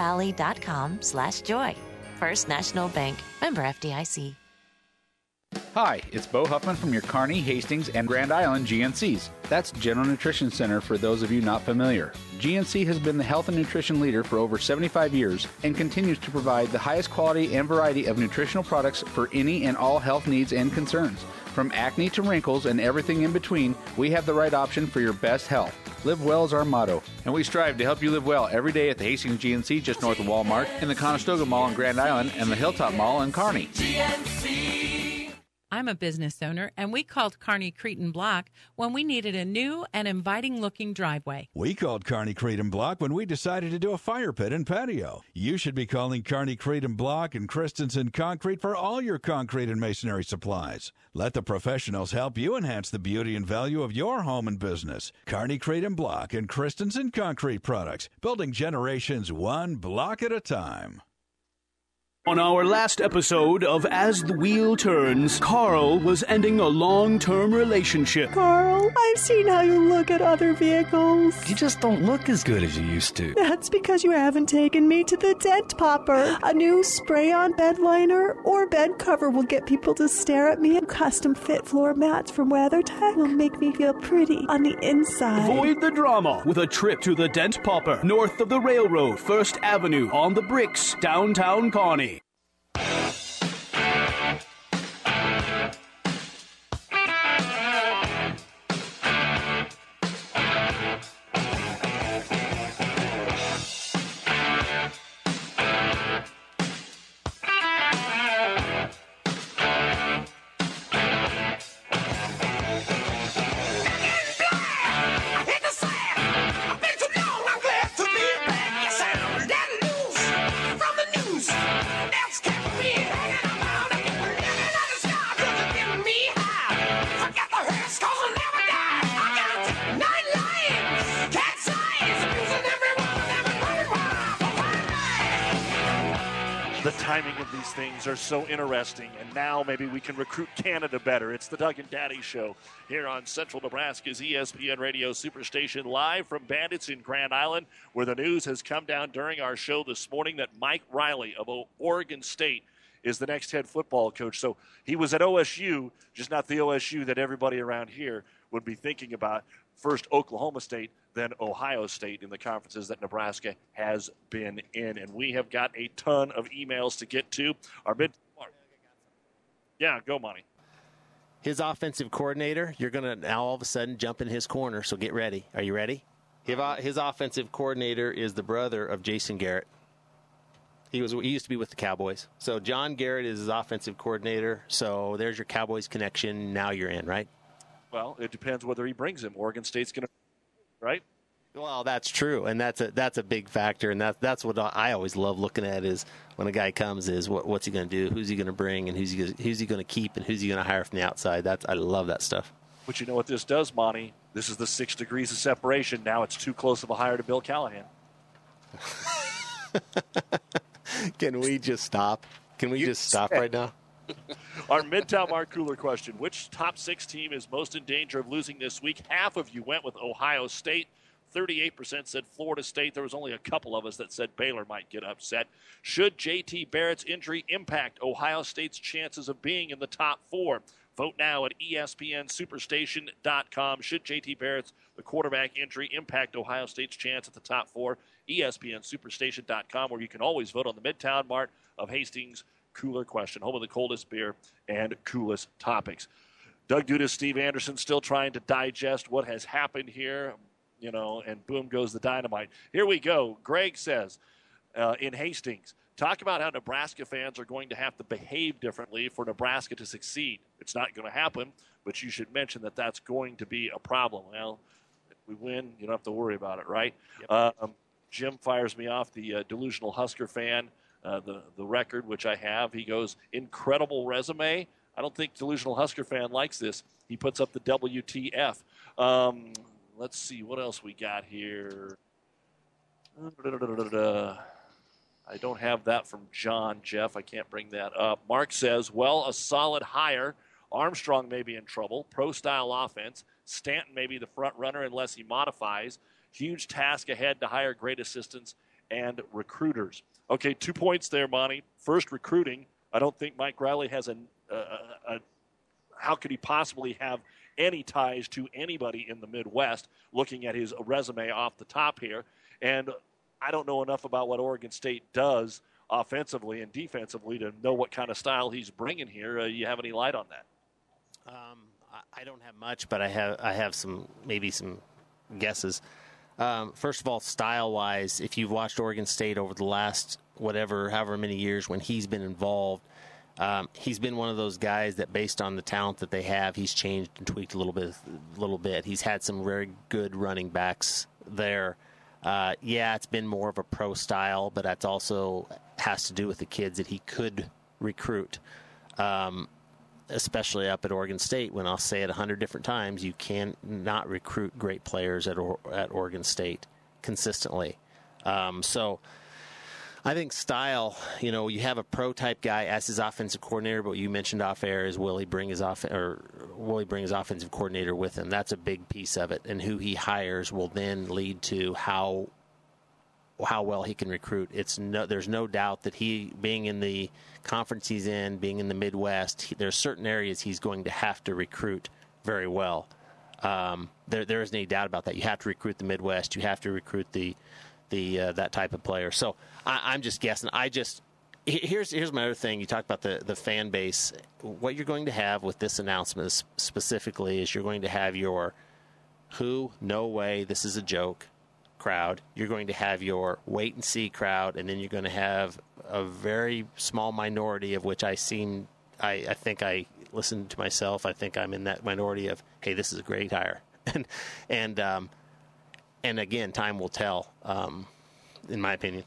fnbplattvalley.com/joy. First National Bank, member FDIC.
Hi, it's Bo Huffman from your Kearney, Hastings, and Grand Island GNCs. That's General Nutrition Center for those of you not familiar. GNC has been the health and nutrition leader for over 75 years and continues to provide the highest quality and variety of nutritional products for any and all health needs and concerns. From acne to wrinkles and everything in between, we have the right option for your best health. Live well is our motto, and we strive to help you live well every day at the Hastings GNC just north of Walmart, in the Conestoga Mall in Grand Island, and the Hilltop Mall in Kearney.
I'm a business owner, and we called Kearney Cretin Block when we needed a new and inviting-looking driveway.
We called Kearney Cretin Block when we decided to do a fire pit and patio. You should be calling Kearney Cretin Block and Christensen Concrete for all your concrete and masonry supplies. Let the professionals help you enhance the beauty and value of your home and business. Kearney Cretin Block and Christensen Concrete Products, building generations one block at a time.
On our last episode of As the Wheel Turns, Carl was ending a long-term relationship.
Carl, I've seen how you look at other vehicles.
You just don't look as good as you used to.
That's because you haven't taken me to the Dent Popper. A new spray-on bed liner or bed cover will get people to stare at me, and custom-fit floor mats from WeatherTech will make me feel pretty on the inside.
Avoid the drama with a trip to the Dent Popper, north of the railroad, 1st Avenue, on the Bricks, downtown Kearney.
Timing of these things are so interesting, and now maybe we can recruit Canada better. It's the Doug and Daddy Show here on Central Nebraska's ESPN Radio Superstation, live from Bandits in Grand Island, where the news has come down during our show this morning that Mike Riley of Oregon State is the next head football coach. So he was at OSU, just not the OSU that everybody around here would be thinking about. First Oklahoma State, then Ohio State in the conferences that Nebraska has been in. And we have got a ton of emails to get to. Yeah, go, Monty.
His offensive coordinator, you're going to now all of a sudden jump in his corner, so get ready. Are you ready? His offensive coordinator is the brother of Jason Garrett. He used to be with the Cowboys. So John Garrett is his offensive coordinator. So there's your Cowboys connection. Now you're in, right?
Well, it depends whether he brings him. Oregon State's going to, right?
Well, that's true, and that's a big factor, and that's what I always love looking at is when a guy comes is what's he going to do, who's he going to bring, and who's he going to keep, and who's he going to hire from the outside. I love that stuff.
But you know what this does, Monty? This is the 6 degrees of separation. Now it's too close of a hire to Bill Callahan.
Can we just stop? Can we just stop right now?
Our Midtown Mark Cooler question: which top 6 team is most in danger of losing this week? Half of you went with Ohio State. 38% said Florida State. There was only a couple of us that said Baylor might get upset. Should J.T. Barrett's injury impact Ohio State's chances of being in the top 4? Vote now at ESPNSuperstation.com. Should J.T. Barrett's the quarterback injury impact Ohio State's chance at the top 4? ESPNSuperstation.com, where you can always vote on the Midtown Mart of Hastings Cooler question, home of the coldest beer and coolest topics. Doug Dudas, Steve Anderson still trying to digest what has happened here, and boom goes the dynamite. Here we go. Greg says in Hastings, talk about how Nebraska fans are going to have to behave differently for Nebraska to succeed. It's not going to happen, but you should mention that that's going to be a problem. Well, if we win, you don't have to worry about it, right? Yep. Jim fires me off, the delusional Husker fan. The record, which I have, he goes, incredible resume. I don't think delusional Husker fan likes this. He puts up the WTF. Let's see what else we got here. I don't have that from John, Jeff. I can't bring that up. Mark says, well, a solid hire. Armstrong may be in trouble. Pro-style offense. Stanton may be the front runner unless he modifies. Huge task ahead to hire great assistants and recruiters. Okay, 2 points there, Monty. First, recruiting. I don't think Mike Riley has a how could he possibly have any ties to anybody in the Midwest, looking at his resume off the top here. And I don't know enough about what Oregon State does offensively and defensively to know what kind of style he's bringing here. You have any light on that?
I don't have much, but I have some guesses. First of all, style-wise, if you've watched Oregon State over the last however many years when he's been involved, he's been one of those guys that, based on the talent that they have, he's changed and tweaked a little bit. He's had some very good running backs there. It's been more of a pro style, but that's also has to do with the kids that he could recruit, especially up at Oregon State. When I'll say it 100 different times, you cannot recruit great players at Oregon State consistently. So I think style, you have a pro-type guy as his offensive coordinator, but what you mentioned off air is will he bring his offensive coordinator with him? That's a big piece of it, and who he hires will then lead to how well he can recruit. There's no doubt that he, being in the conference he's in, being in the Midwest, there's certain areas he's going to have to recruit very well. There isn't any doubt about that. You have to recruit the Midwest. You have to recruit that type of player. So I'm just guessing. Here's my other thing. You talked about the fan base. What you're going to have with this announcement specifically is you're going to have your who, no way, this is a joke crowd. You're going to have your wait and see crowd, and then you're going to have a very small minority of which I think I listened to myself. I think I'm in that minority of, hey, this is a great hire. And again, time will tell, in my opinion.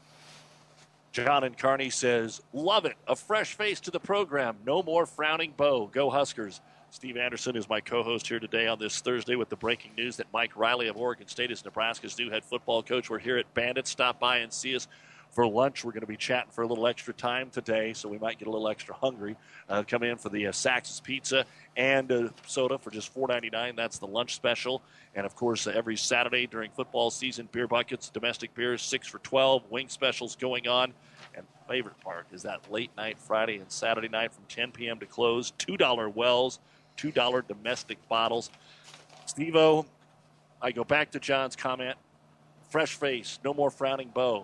John in Kearney says, love it. A fresh face to the program. No more frowning Bo. Go Huskers. Steve Anderson is my co-host here today on this Thursday with the breaking news that Mike Riley of Oregon State is Nebraska's new head football coach. We're here at Bandit. Stop by and see us for lunch. We're going to be chatting for a little extra time today, so we might get a little extra hungry. Come in for the Sax's Pizza and soda for just $4.99. That's the lunch special. And, of course, every Saturday during football season, beer buckets, domestic beers, 6 for $12, wing specials going on. And favorite part is that late night Friday and Saturday night from 10 p.m. to close, $2 wells, $2 domestic bottles. Steve-O, I go back to John's comment, fresh face, no more frowning Bo.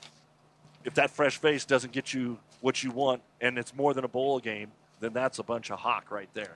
If that fresh face doesn't get you what you want and it's more than a bowl game, then that's a bunch of hawk right there.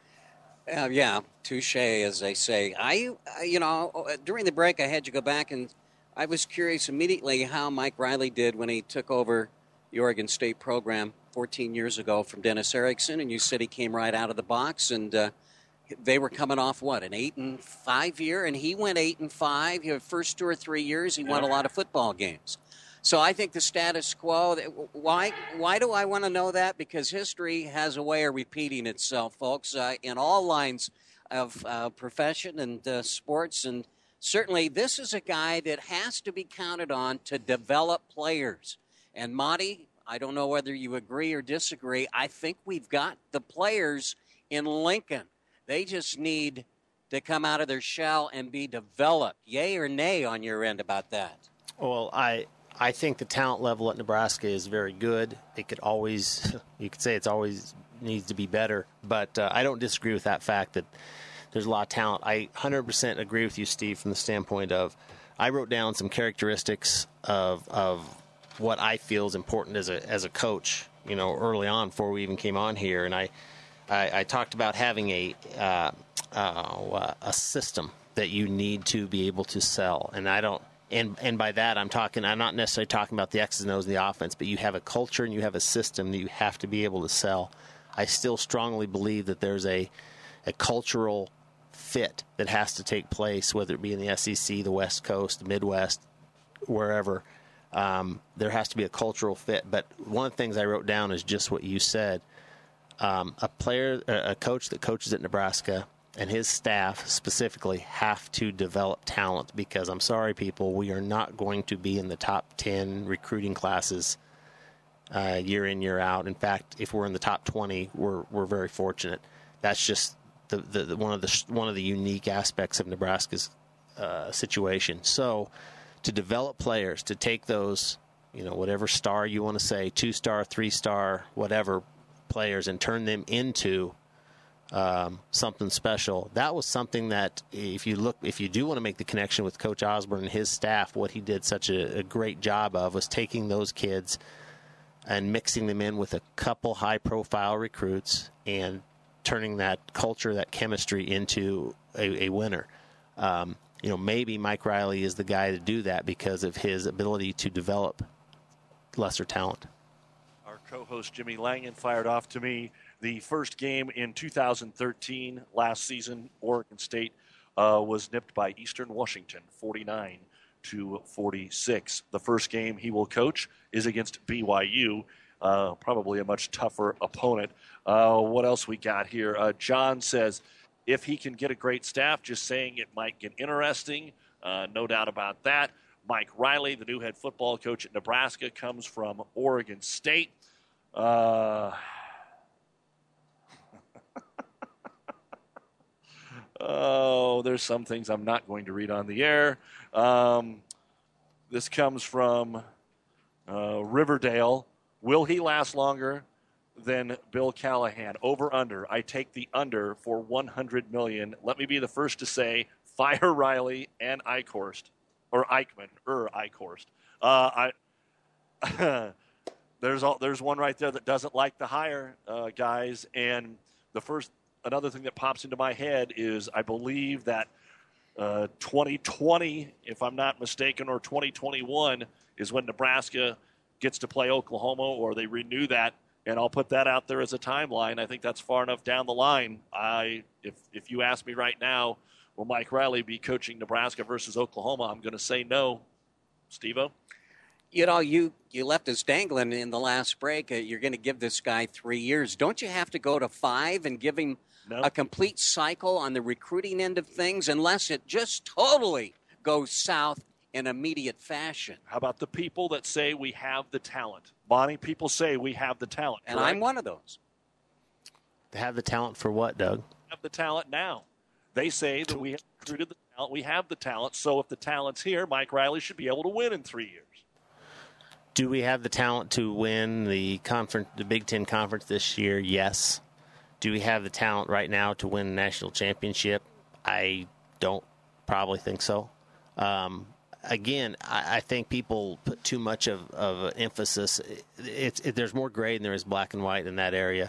Touche, as they say. During the break, I had you go back, and I was curious immediately how Mike Riley did when he took over the Oregon State program 14 years ago from Dennis Erickson, and you said he came right out of the box, and they were coming off, an 8-5 year, and he went 8-5. The first 2 or 3 years, he won a lot of football games. So I think the status quo, why do I want to know that? Because history has a way of repeating itself, folks, in all lines of profession and sports. And certainly this is a guy that has to be counted on to develop players. And, Monty, I don't know whether you agree or disagree. I think we've got the players in Lincoln. They just need to come out of their shell and be developed. Yay or nay on your end about that?
Well, I think the talent level at Nebraska is very good. You could say it's always needs to be better, but I don't disagree with that fact that there's a lot of talent. I 100% agree with you, Steve, from the standpoint of I wrote down some characteristics of what I feel is important as a coach, early on before we even came on here, and I talked about having a system that you need to be able to sell, and I don't. And by that, I'm not necessarily talking about the X's and O's of the offense, but you have a culture and you have a system that you have to be able to sell. I still strongly believe that there's a cultural fit that has to take place, whether it be in the SEC, the West Coast, the Midwest, wherever. There has to be a cultural fit. But one of the things I wrote down is just what you said. A coach that coaches at Nebraska and his staff specifically have to develop talent, because I'm sorry, people, we are not going to be in the top 10 recruiting classes year in, year out. In fact, if we're in the top 20, we're very fortunate. That's just one of the unique aspects of Nebraska's situation. So to develop players, to take those, whatever star you want to say, 2-star, 3-star, whatever players, and turn them into something special. That was something that if you do want to make the connection with Coach Osborne and his staff, what he did such a great job of was taking those kids and mixing them in with a couple high-profile recruits and turning that culture, that chemistry into a winner. Maybe Mike Riley is the guy to do that because of his ability to develop lesser talent.
Our co-host Jimmy Langen fired off to me the first game in 2013, last season. Oregon State was nipped by Eastern Washington, 49-46. The first game he will coach is against BYU, probably a much tougher opponent. What else we got here? John says, if he can get a great staff, just saying it might get interesting. No doubt about that. Mike Riley, the new head football coach at Nebraska, comes from Oregon State. There's some things I'm not going to read on the air. This comes from Riverdale. Will he last longer than Bill Callahan? Over, under. I take the under for $100 million. Let me be the first to say, fire Riley and Eichhorst. Or Eichmann. Eichhorst. There's one right there that doesn't like the hire, guys. And another thing that pops into my head is I believe that 2020, if I'm not mistaken, or 2021 is when Nebraska gets to play Oklahoma, or they renew that. And I'll put that out there as a timeline. I think that's far enough down the line. If you ask me right now, will Mike Riley be coaching Nebraska versus Oklahoma? I'm going to say no. Steve-O?
You left us dangling in the last break. You're going to give this guy 3 years. Don't you have to go to 5 and give him a complete cycle on the recruiting end of things, unless it just totally goes south in immediate fashion?
How about the people that say we have the talent? Bonnie, people say we have the talent.
And correct? I'm one of those.
They have the talent for what, Doug?
We have the talent now. They say that we have recruited the talent. We have the talent. So if the talent's here, Mike Riley should be able to win in 3 years.
Do we have the talent to win the Big Ten Conference this year? Yes. Do we have the talent right now to win a national championship? I don't probably think so. Again, I think people put too much of an emphasis. There's more gray than there is black and white in that area.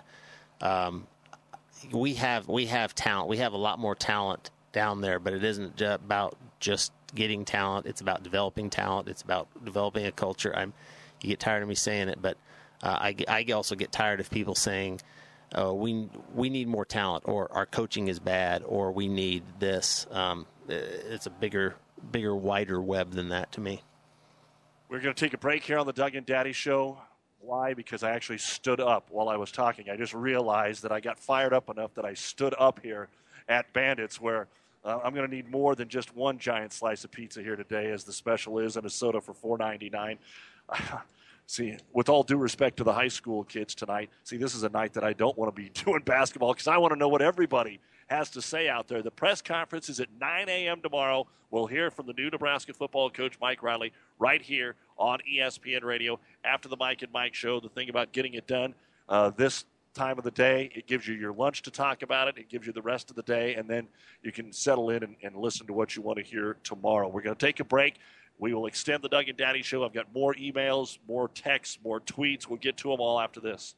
We have talent. We have a lot more talent down there, but it isn't about just getting talent. It's about developing talent. It's about developing a culture. You get tired of me saying it, but I also get tired of people saying, we need more talent, or our coaching is bad, or we need this. It's a bigger, wider web than that to me.
We're going to take a break here on the Doug and Daddy Show. Why? Because I actually stood up while I was talking. I just realized that I got fired up enough that I stood up here at Bandits, where I'm going to need more than just one giant slice of pizza here today, as the special is, and a soda for $4.99. See, with all due respect to the high school kids tonight, this is a night that I don't want to be doing basketball, because I want to know what everybody has to say out there. The press conference is at 9 a.m. tomorrow. We'll hear from the new Nebraska football coach, Mike Riley, right here on ESPN Radio after the Mike and Mike show. The thing about getting it done this time of the day, it gives you your lunch to talk about it. It gives you the rest of the day, and then you can settle in and listen to what you want to hear tomorrow. We're going to take a break. We will extend the Doug and Daddy Show. I've got more emails, more texts, more tweets. We'll get to them all after this.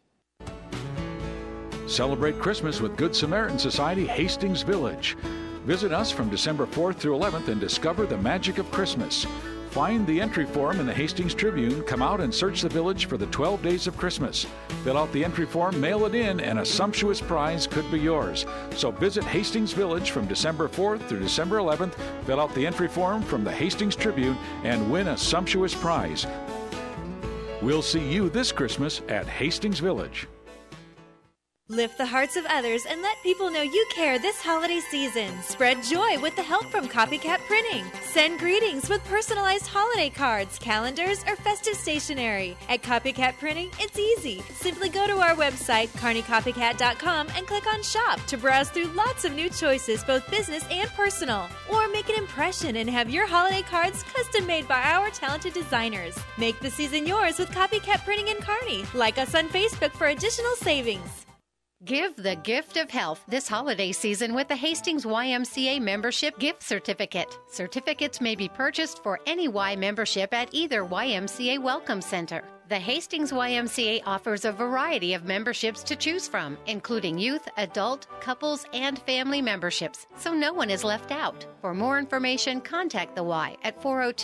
Celebrate Christmas with Good Samaritan Society Hastings Village. Visit us from December 4th through 11th and discover the magic of Christmas. Find the entry form in the Hastings Tribune, come out and search the village for the 12 days of Christmas. Fill out the entry form, mail it in, and a sumptuous prize could be yours. So visit Hastings Village from December 4th through December 11th, fill out the entry form from the Hastings Tribune, and win a sumptuous prize. We'll see you this Christmas at Hastings Village.
Lift the hearts of others and let people know you care this holiday season. Spread joy with the help from Copycat Printing. Send greetings with personalized holiday cards, calendars, or festive stationery. At Copycat Printing, it's easy. Simply go to our website, KearneyCopycat.com, and click on Shop to browse through lots of new choices, both business and personal. Or make an impression and have your holiday cards custom made by our talented designers. Make the season yours with Copycat Printing in Kearney. Like us on Facebook for additional savings.
Give the gift of health this holiday season with the Hastings YMCA membership gift certificate. Certificates may be purchased for any Y membership at either YMCA Welcome Center. The Hastings YMCA offers a variety of memberships to choose from, including youth, adult, couples, and family memberships, so no one is left out. For more information, contact the Y at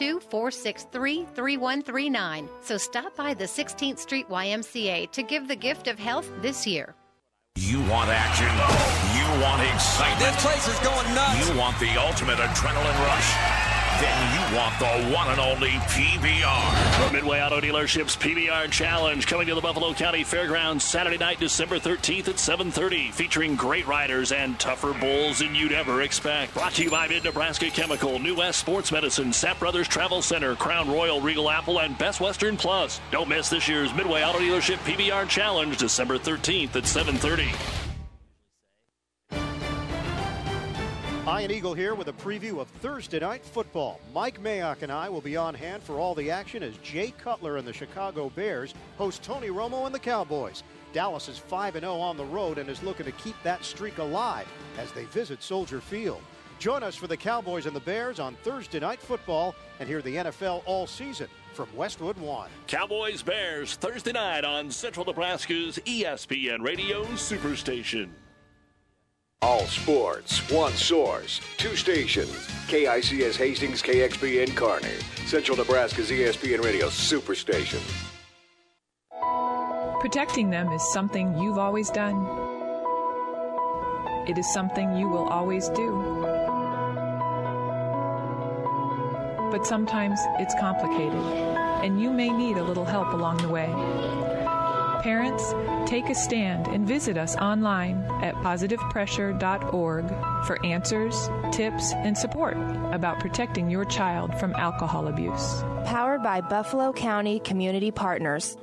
402-463-3139. So stop by the 16th Street YMCA to give the gift of health this year.
You want action. You want excitement.
This place is going nuts.
You want the ultimate adrenaline rush. Then you want the one and only PBR.
The Midway Auto Dealership's PBR Challenge coming to the Buffalo County Fairgrounds Saturday night, December 13th at 7:30, featuring great riders and tougher bulls than you'd ever expect. Brought to you by Mid-Nebraska Chemical, New West Sports Medicine, Sapp Brothers Travel Center, Crown Royal, Regal Apple, and Best Western Plus. Don't miss this year's Midway Auto Dealership PBR Challenge, December 13th at 7:30.
Ian Eagle here with a preview of Thursday Night Football. Mike Mayock and I will be on hand for all the action as Jay Cutler and the Chicago Bears host Tony Romo and the Cowboys. Dallas is 5-0 on the road and is looking to keep that streak alive as they visit Soldier Field. Join us for the Cowboys and the Bears on Thursday Night Football and hear the NFL all season from Westwood One.
Cowboys Bears Thursday night on Central Nebraska's ESPN Radio Superstation.
All sports, one source, two stations. KICS Hastings, KXPN Kearney. Central Nebraska's ESPN Radio Superstation.
Protecting them is something you've always done. It is something you will always do. But sometimes it's complicated, and you may need a little help along the way. Parents, take a stand and visit us online at positivepressure.org for answers, tips, and support about protecting your child from alcohol abuse.
Powered by Buffalo County Community Partners.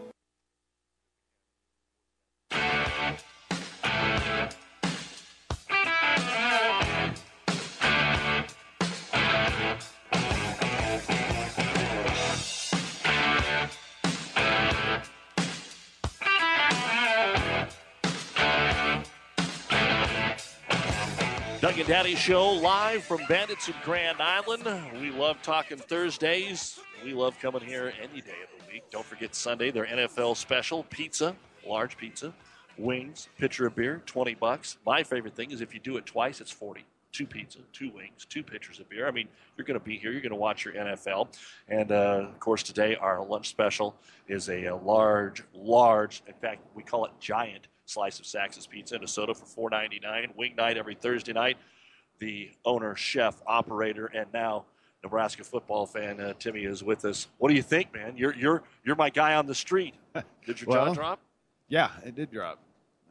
Doug and Daddy Show live from Bandits in Grand Island. We love talking Thursdays. We love coming here any day of the week. Don't forget Sunday, their NFL special, pizza, large pizza, wings, pitcher of beer, $20. My favorite thing is if you do it twice, it's $40. 2 pizza, 2 wings, 2 pitchers of beer. I mean, you're going to be here. You're going to watch your NFL. And, of course, today our lunch special is a large, in fact, we call it giant, slice of Sax's Pizza and a soda for $4.99. Wing night every Thursday night. The owner, chef, operator, and now Nebraska football fan Timmy is with us. What do you think, man? You're my guy on the street. Did your jaw drop?
Yeah, it did drop.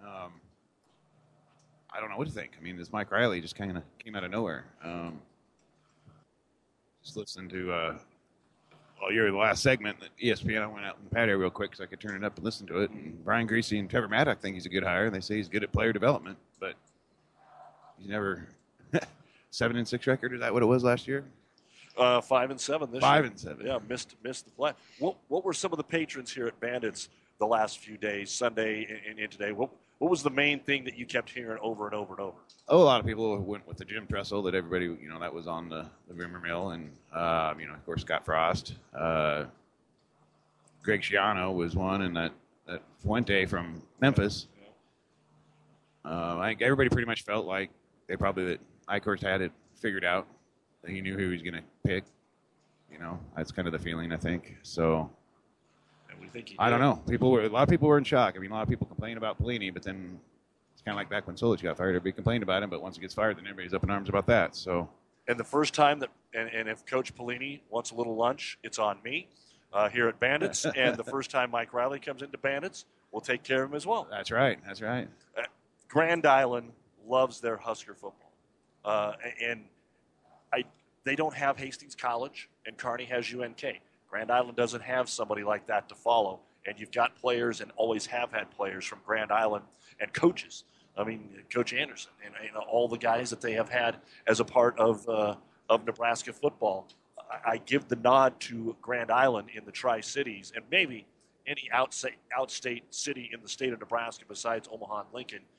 I don't know what to think. I mean, this Mike Riley just kind of came out of nowhere. Just listening to the last segment at ESPN. I went out in the patio real quick so I could turn it up and listen to it. And Brian Greasy and Trevor Maddock think he's a good hire. They say he's good at player development, but he's never 7-6 record. Is that what it was last year?
5-7 this year.
5-7.
Yeah, missed the play. What were some of the patrons here at Bandits the last few days, Sunday and today? What was the main thing that you kept hearing over and over and over?
Oh, a lot of people went with the Jim Tressel that everybody, that was on the rumor mill. And, of course, Scott Frost. Greg Schiano was one, and that Fuente from Memphis. I think everybody pretty much felt like that Eichhorst had it figured out, that he knew who he was going to pick. That's kind of the feeling, I think. So I don't know. A lot of people were in shock. I mean, a lot of people complained about Pelini, but then it's kind of like back when Solich got fired. Everybody complained about him, but once he gets fired, then everybody's up in arms about that. So,
and the first time and if Coach Pelini wants a little lunch, it's on me here at Bandits. And the first time Mike Riley comes into Bandits, we'll take care of him as well.
That's right.
Grand Island loves their Husker football, they don't have Hastings College, and Kearney has UNK. Grand Island doesn't have somebody like that to follow, and you've got players and always have had players from Grand Island and coaches. I mean, Coach Anderson and all the guys that they have had as a part of Nebraska football. I give the nod to Grand Island in the Tri-Cities and maybe any outstate city in the state of Nebraska besides Omaha and Lincoln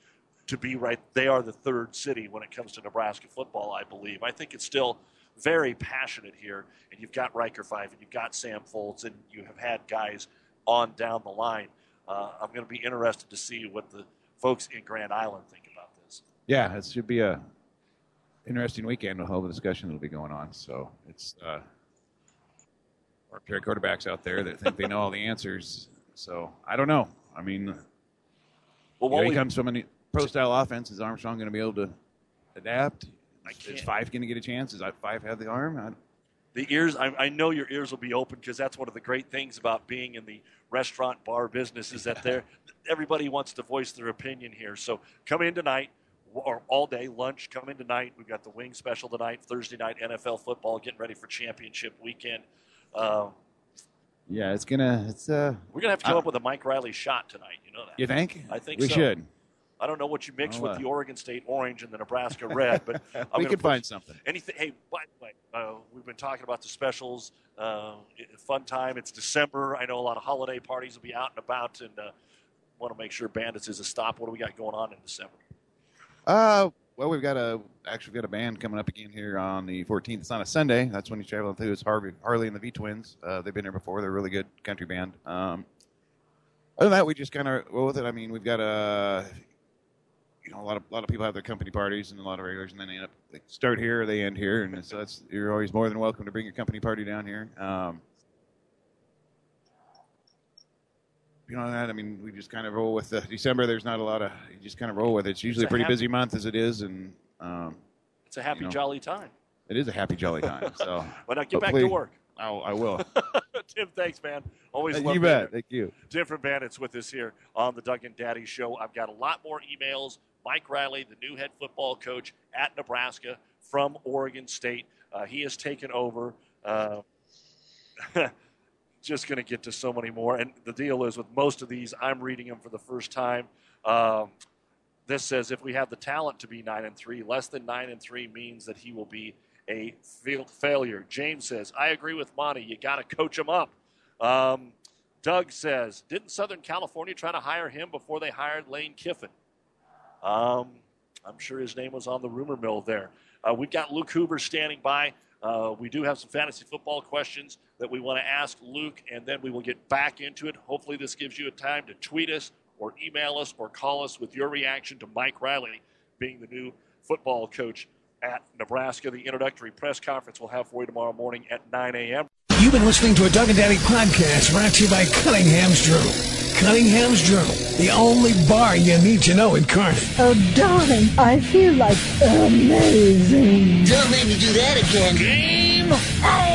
to be right. They are the third city when it comes to Nebraska football, I believe. I think it's still very passionate here, and you've got Riker 5, and you've got Sam Foltz, and you have had guys on down the line. I'm going to be interested to see what the folks in Grand Island think about this.
Yeah, it should be a interesting weekend with all the discussion that will be going on. So it's our pair of quarterbacks out there that think they know all the answers. So I don't know. I mean, he comes from a pro-style offense. Is Armstrong going to be able to adapt? Is Fife going to get a chance? Does Fife have the arm?
The ears, I know your ears will be open because that's one of the great things about being in the restaurant bar business is that everybody wants to voice their opinion here. So come in tonight or all day, lunch, come in tonight. We've got the wing special tonight, Thursday night NFL football, getting ready for championship weekend.
Yeah, we're going to
have to come up with a Mike Riley shot tonight. You know that.
You think?
I think
we
so.
should.
I don't know what you mix with the Oregon State orange and the Nebraska red, but
we could find something.
Anything. Hey, by the way, we've been talking about the specials. Fun time. It's December. I know a lot of holiday parties will be out and about, and want to make sure Bandits is a stop. What do we got going on in December?
Well, we've got a band coming up again here on the 14th. It's on a Sunday. That's when he's traveling through. It's Harley and the V-Twins. They've been here before. They're a really good country band. Other than that, we just kind of roll with it. I mean, we've got a lot of people have their company parties and a lot of regulars, and then they start here or they end here, and so you're always more than welcome to bring your company party down here. I mean, we just kind of roll with December. There's not a lot of, you just kind of roll with it. It's usually a pretty busy month as it is, and
it's a happy, jolly time.
It is a happy, jolly time. So,
but now get back to work.
I will.
Tim, thanks, man. Always love
you bet. Thank you.
Tim from Bandits with us here on the Doug and Daddy Show. I've got a lot more emails. Mike Riley, the new head football coach at Nebraska from Oregon State. He has taken over. Just going to get to so many more. And the deal is with most of these, I'm reading them for the first time. This says if we have the talent to be 9-3, less than 9-3 means that he will be a failure. James says, I agree with Monty. You got to coach him up. Doug says, didn't Southern California try to hire him before they hired Lane Kiffin? I'm sure his name was on the rumor mill there. We've got Luke Hoover standing by. We do have some fantasy football questions that we want to ask Luke, and then we will get back into it. Hopefully this gives you a time to tweet us or email us or call us with your reaction to Mike Riley being the new football coach at Nebraska. The introductory press conference we'll have for you tomorrow morning at 9 a.m.
You've been listening to a Doug and Daddy podcast brought to you by Cunningham's Journal. Cunningham's Journal, the only bar you need to know in Kearney.
Oh, darling, I feel like amazing.
Don't make me do that again.
Game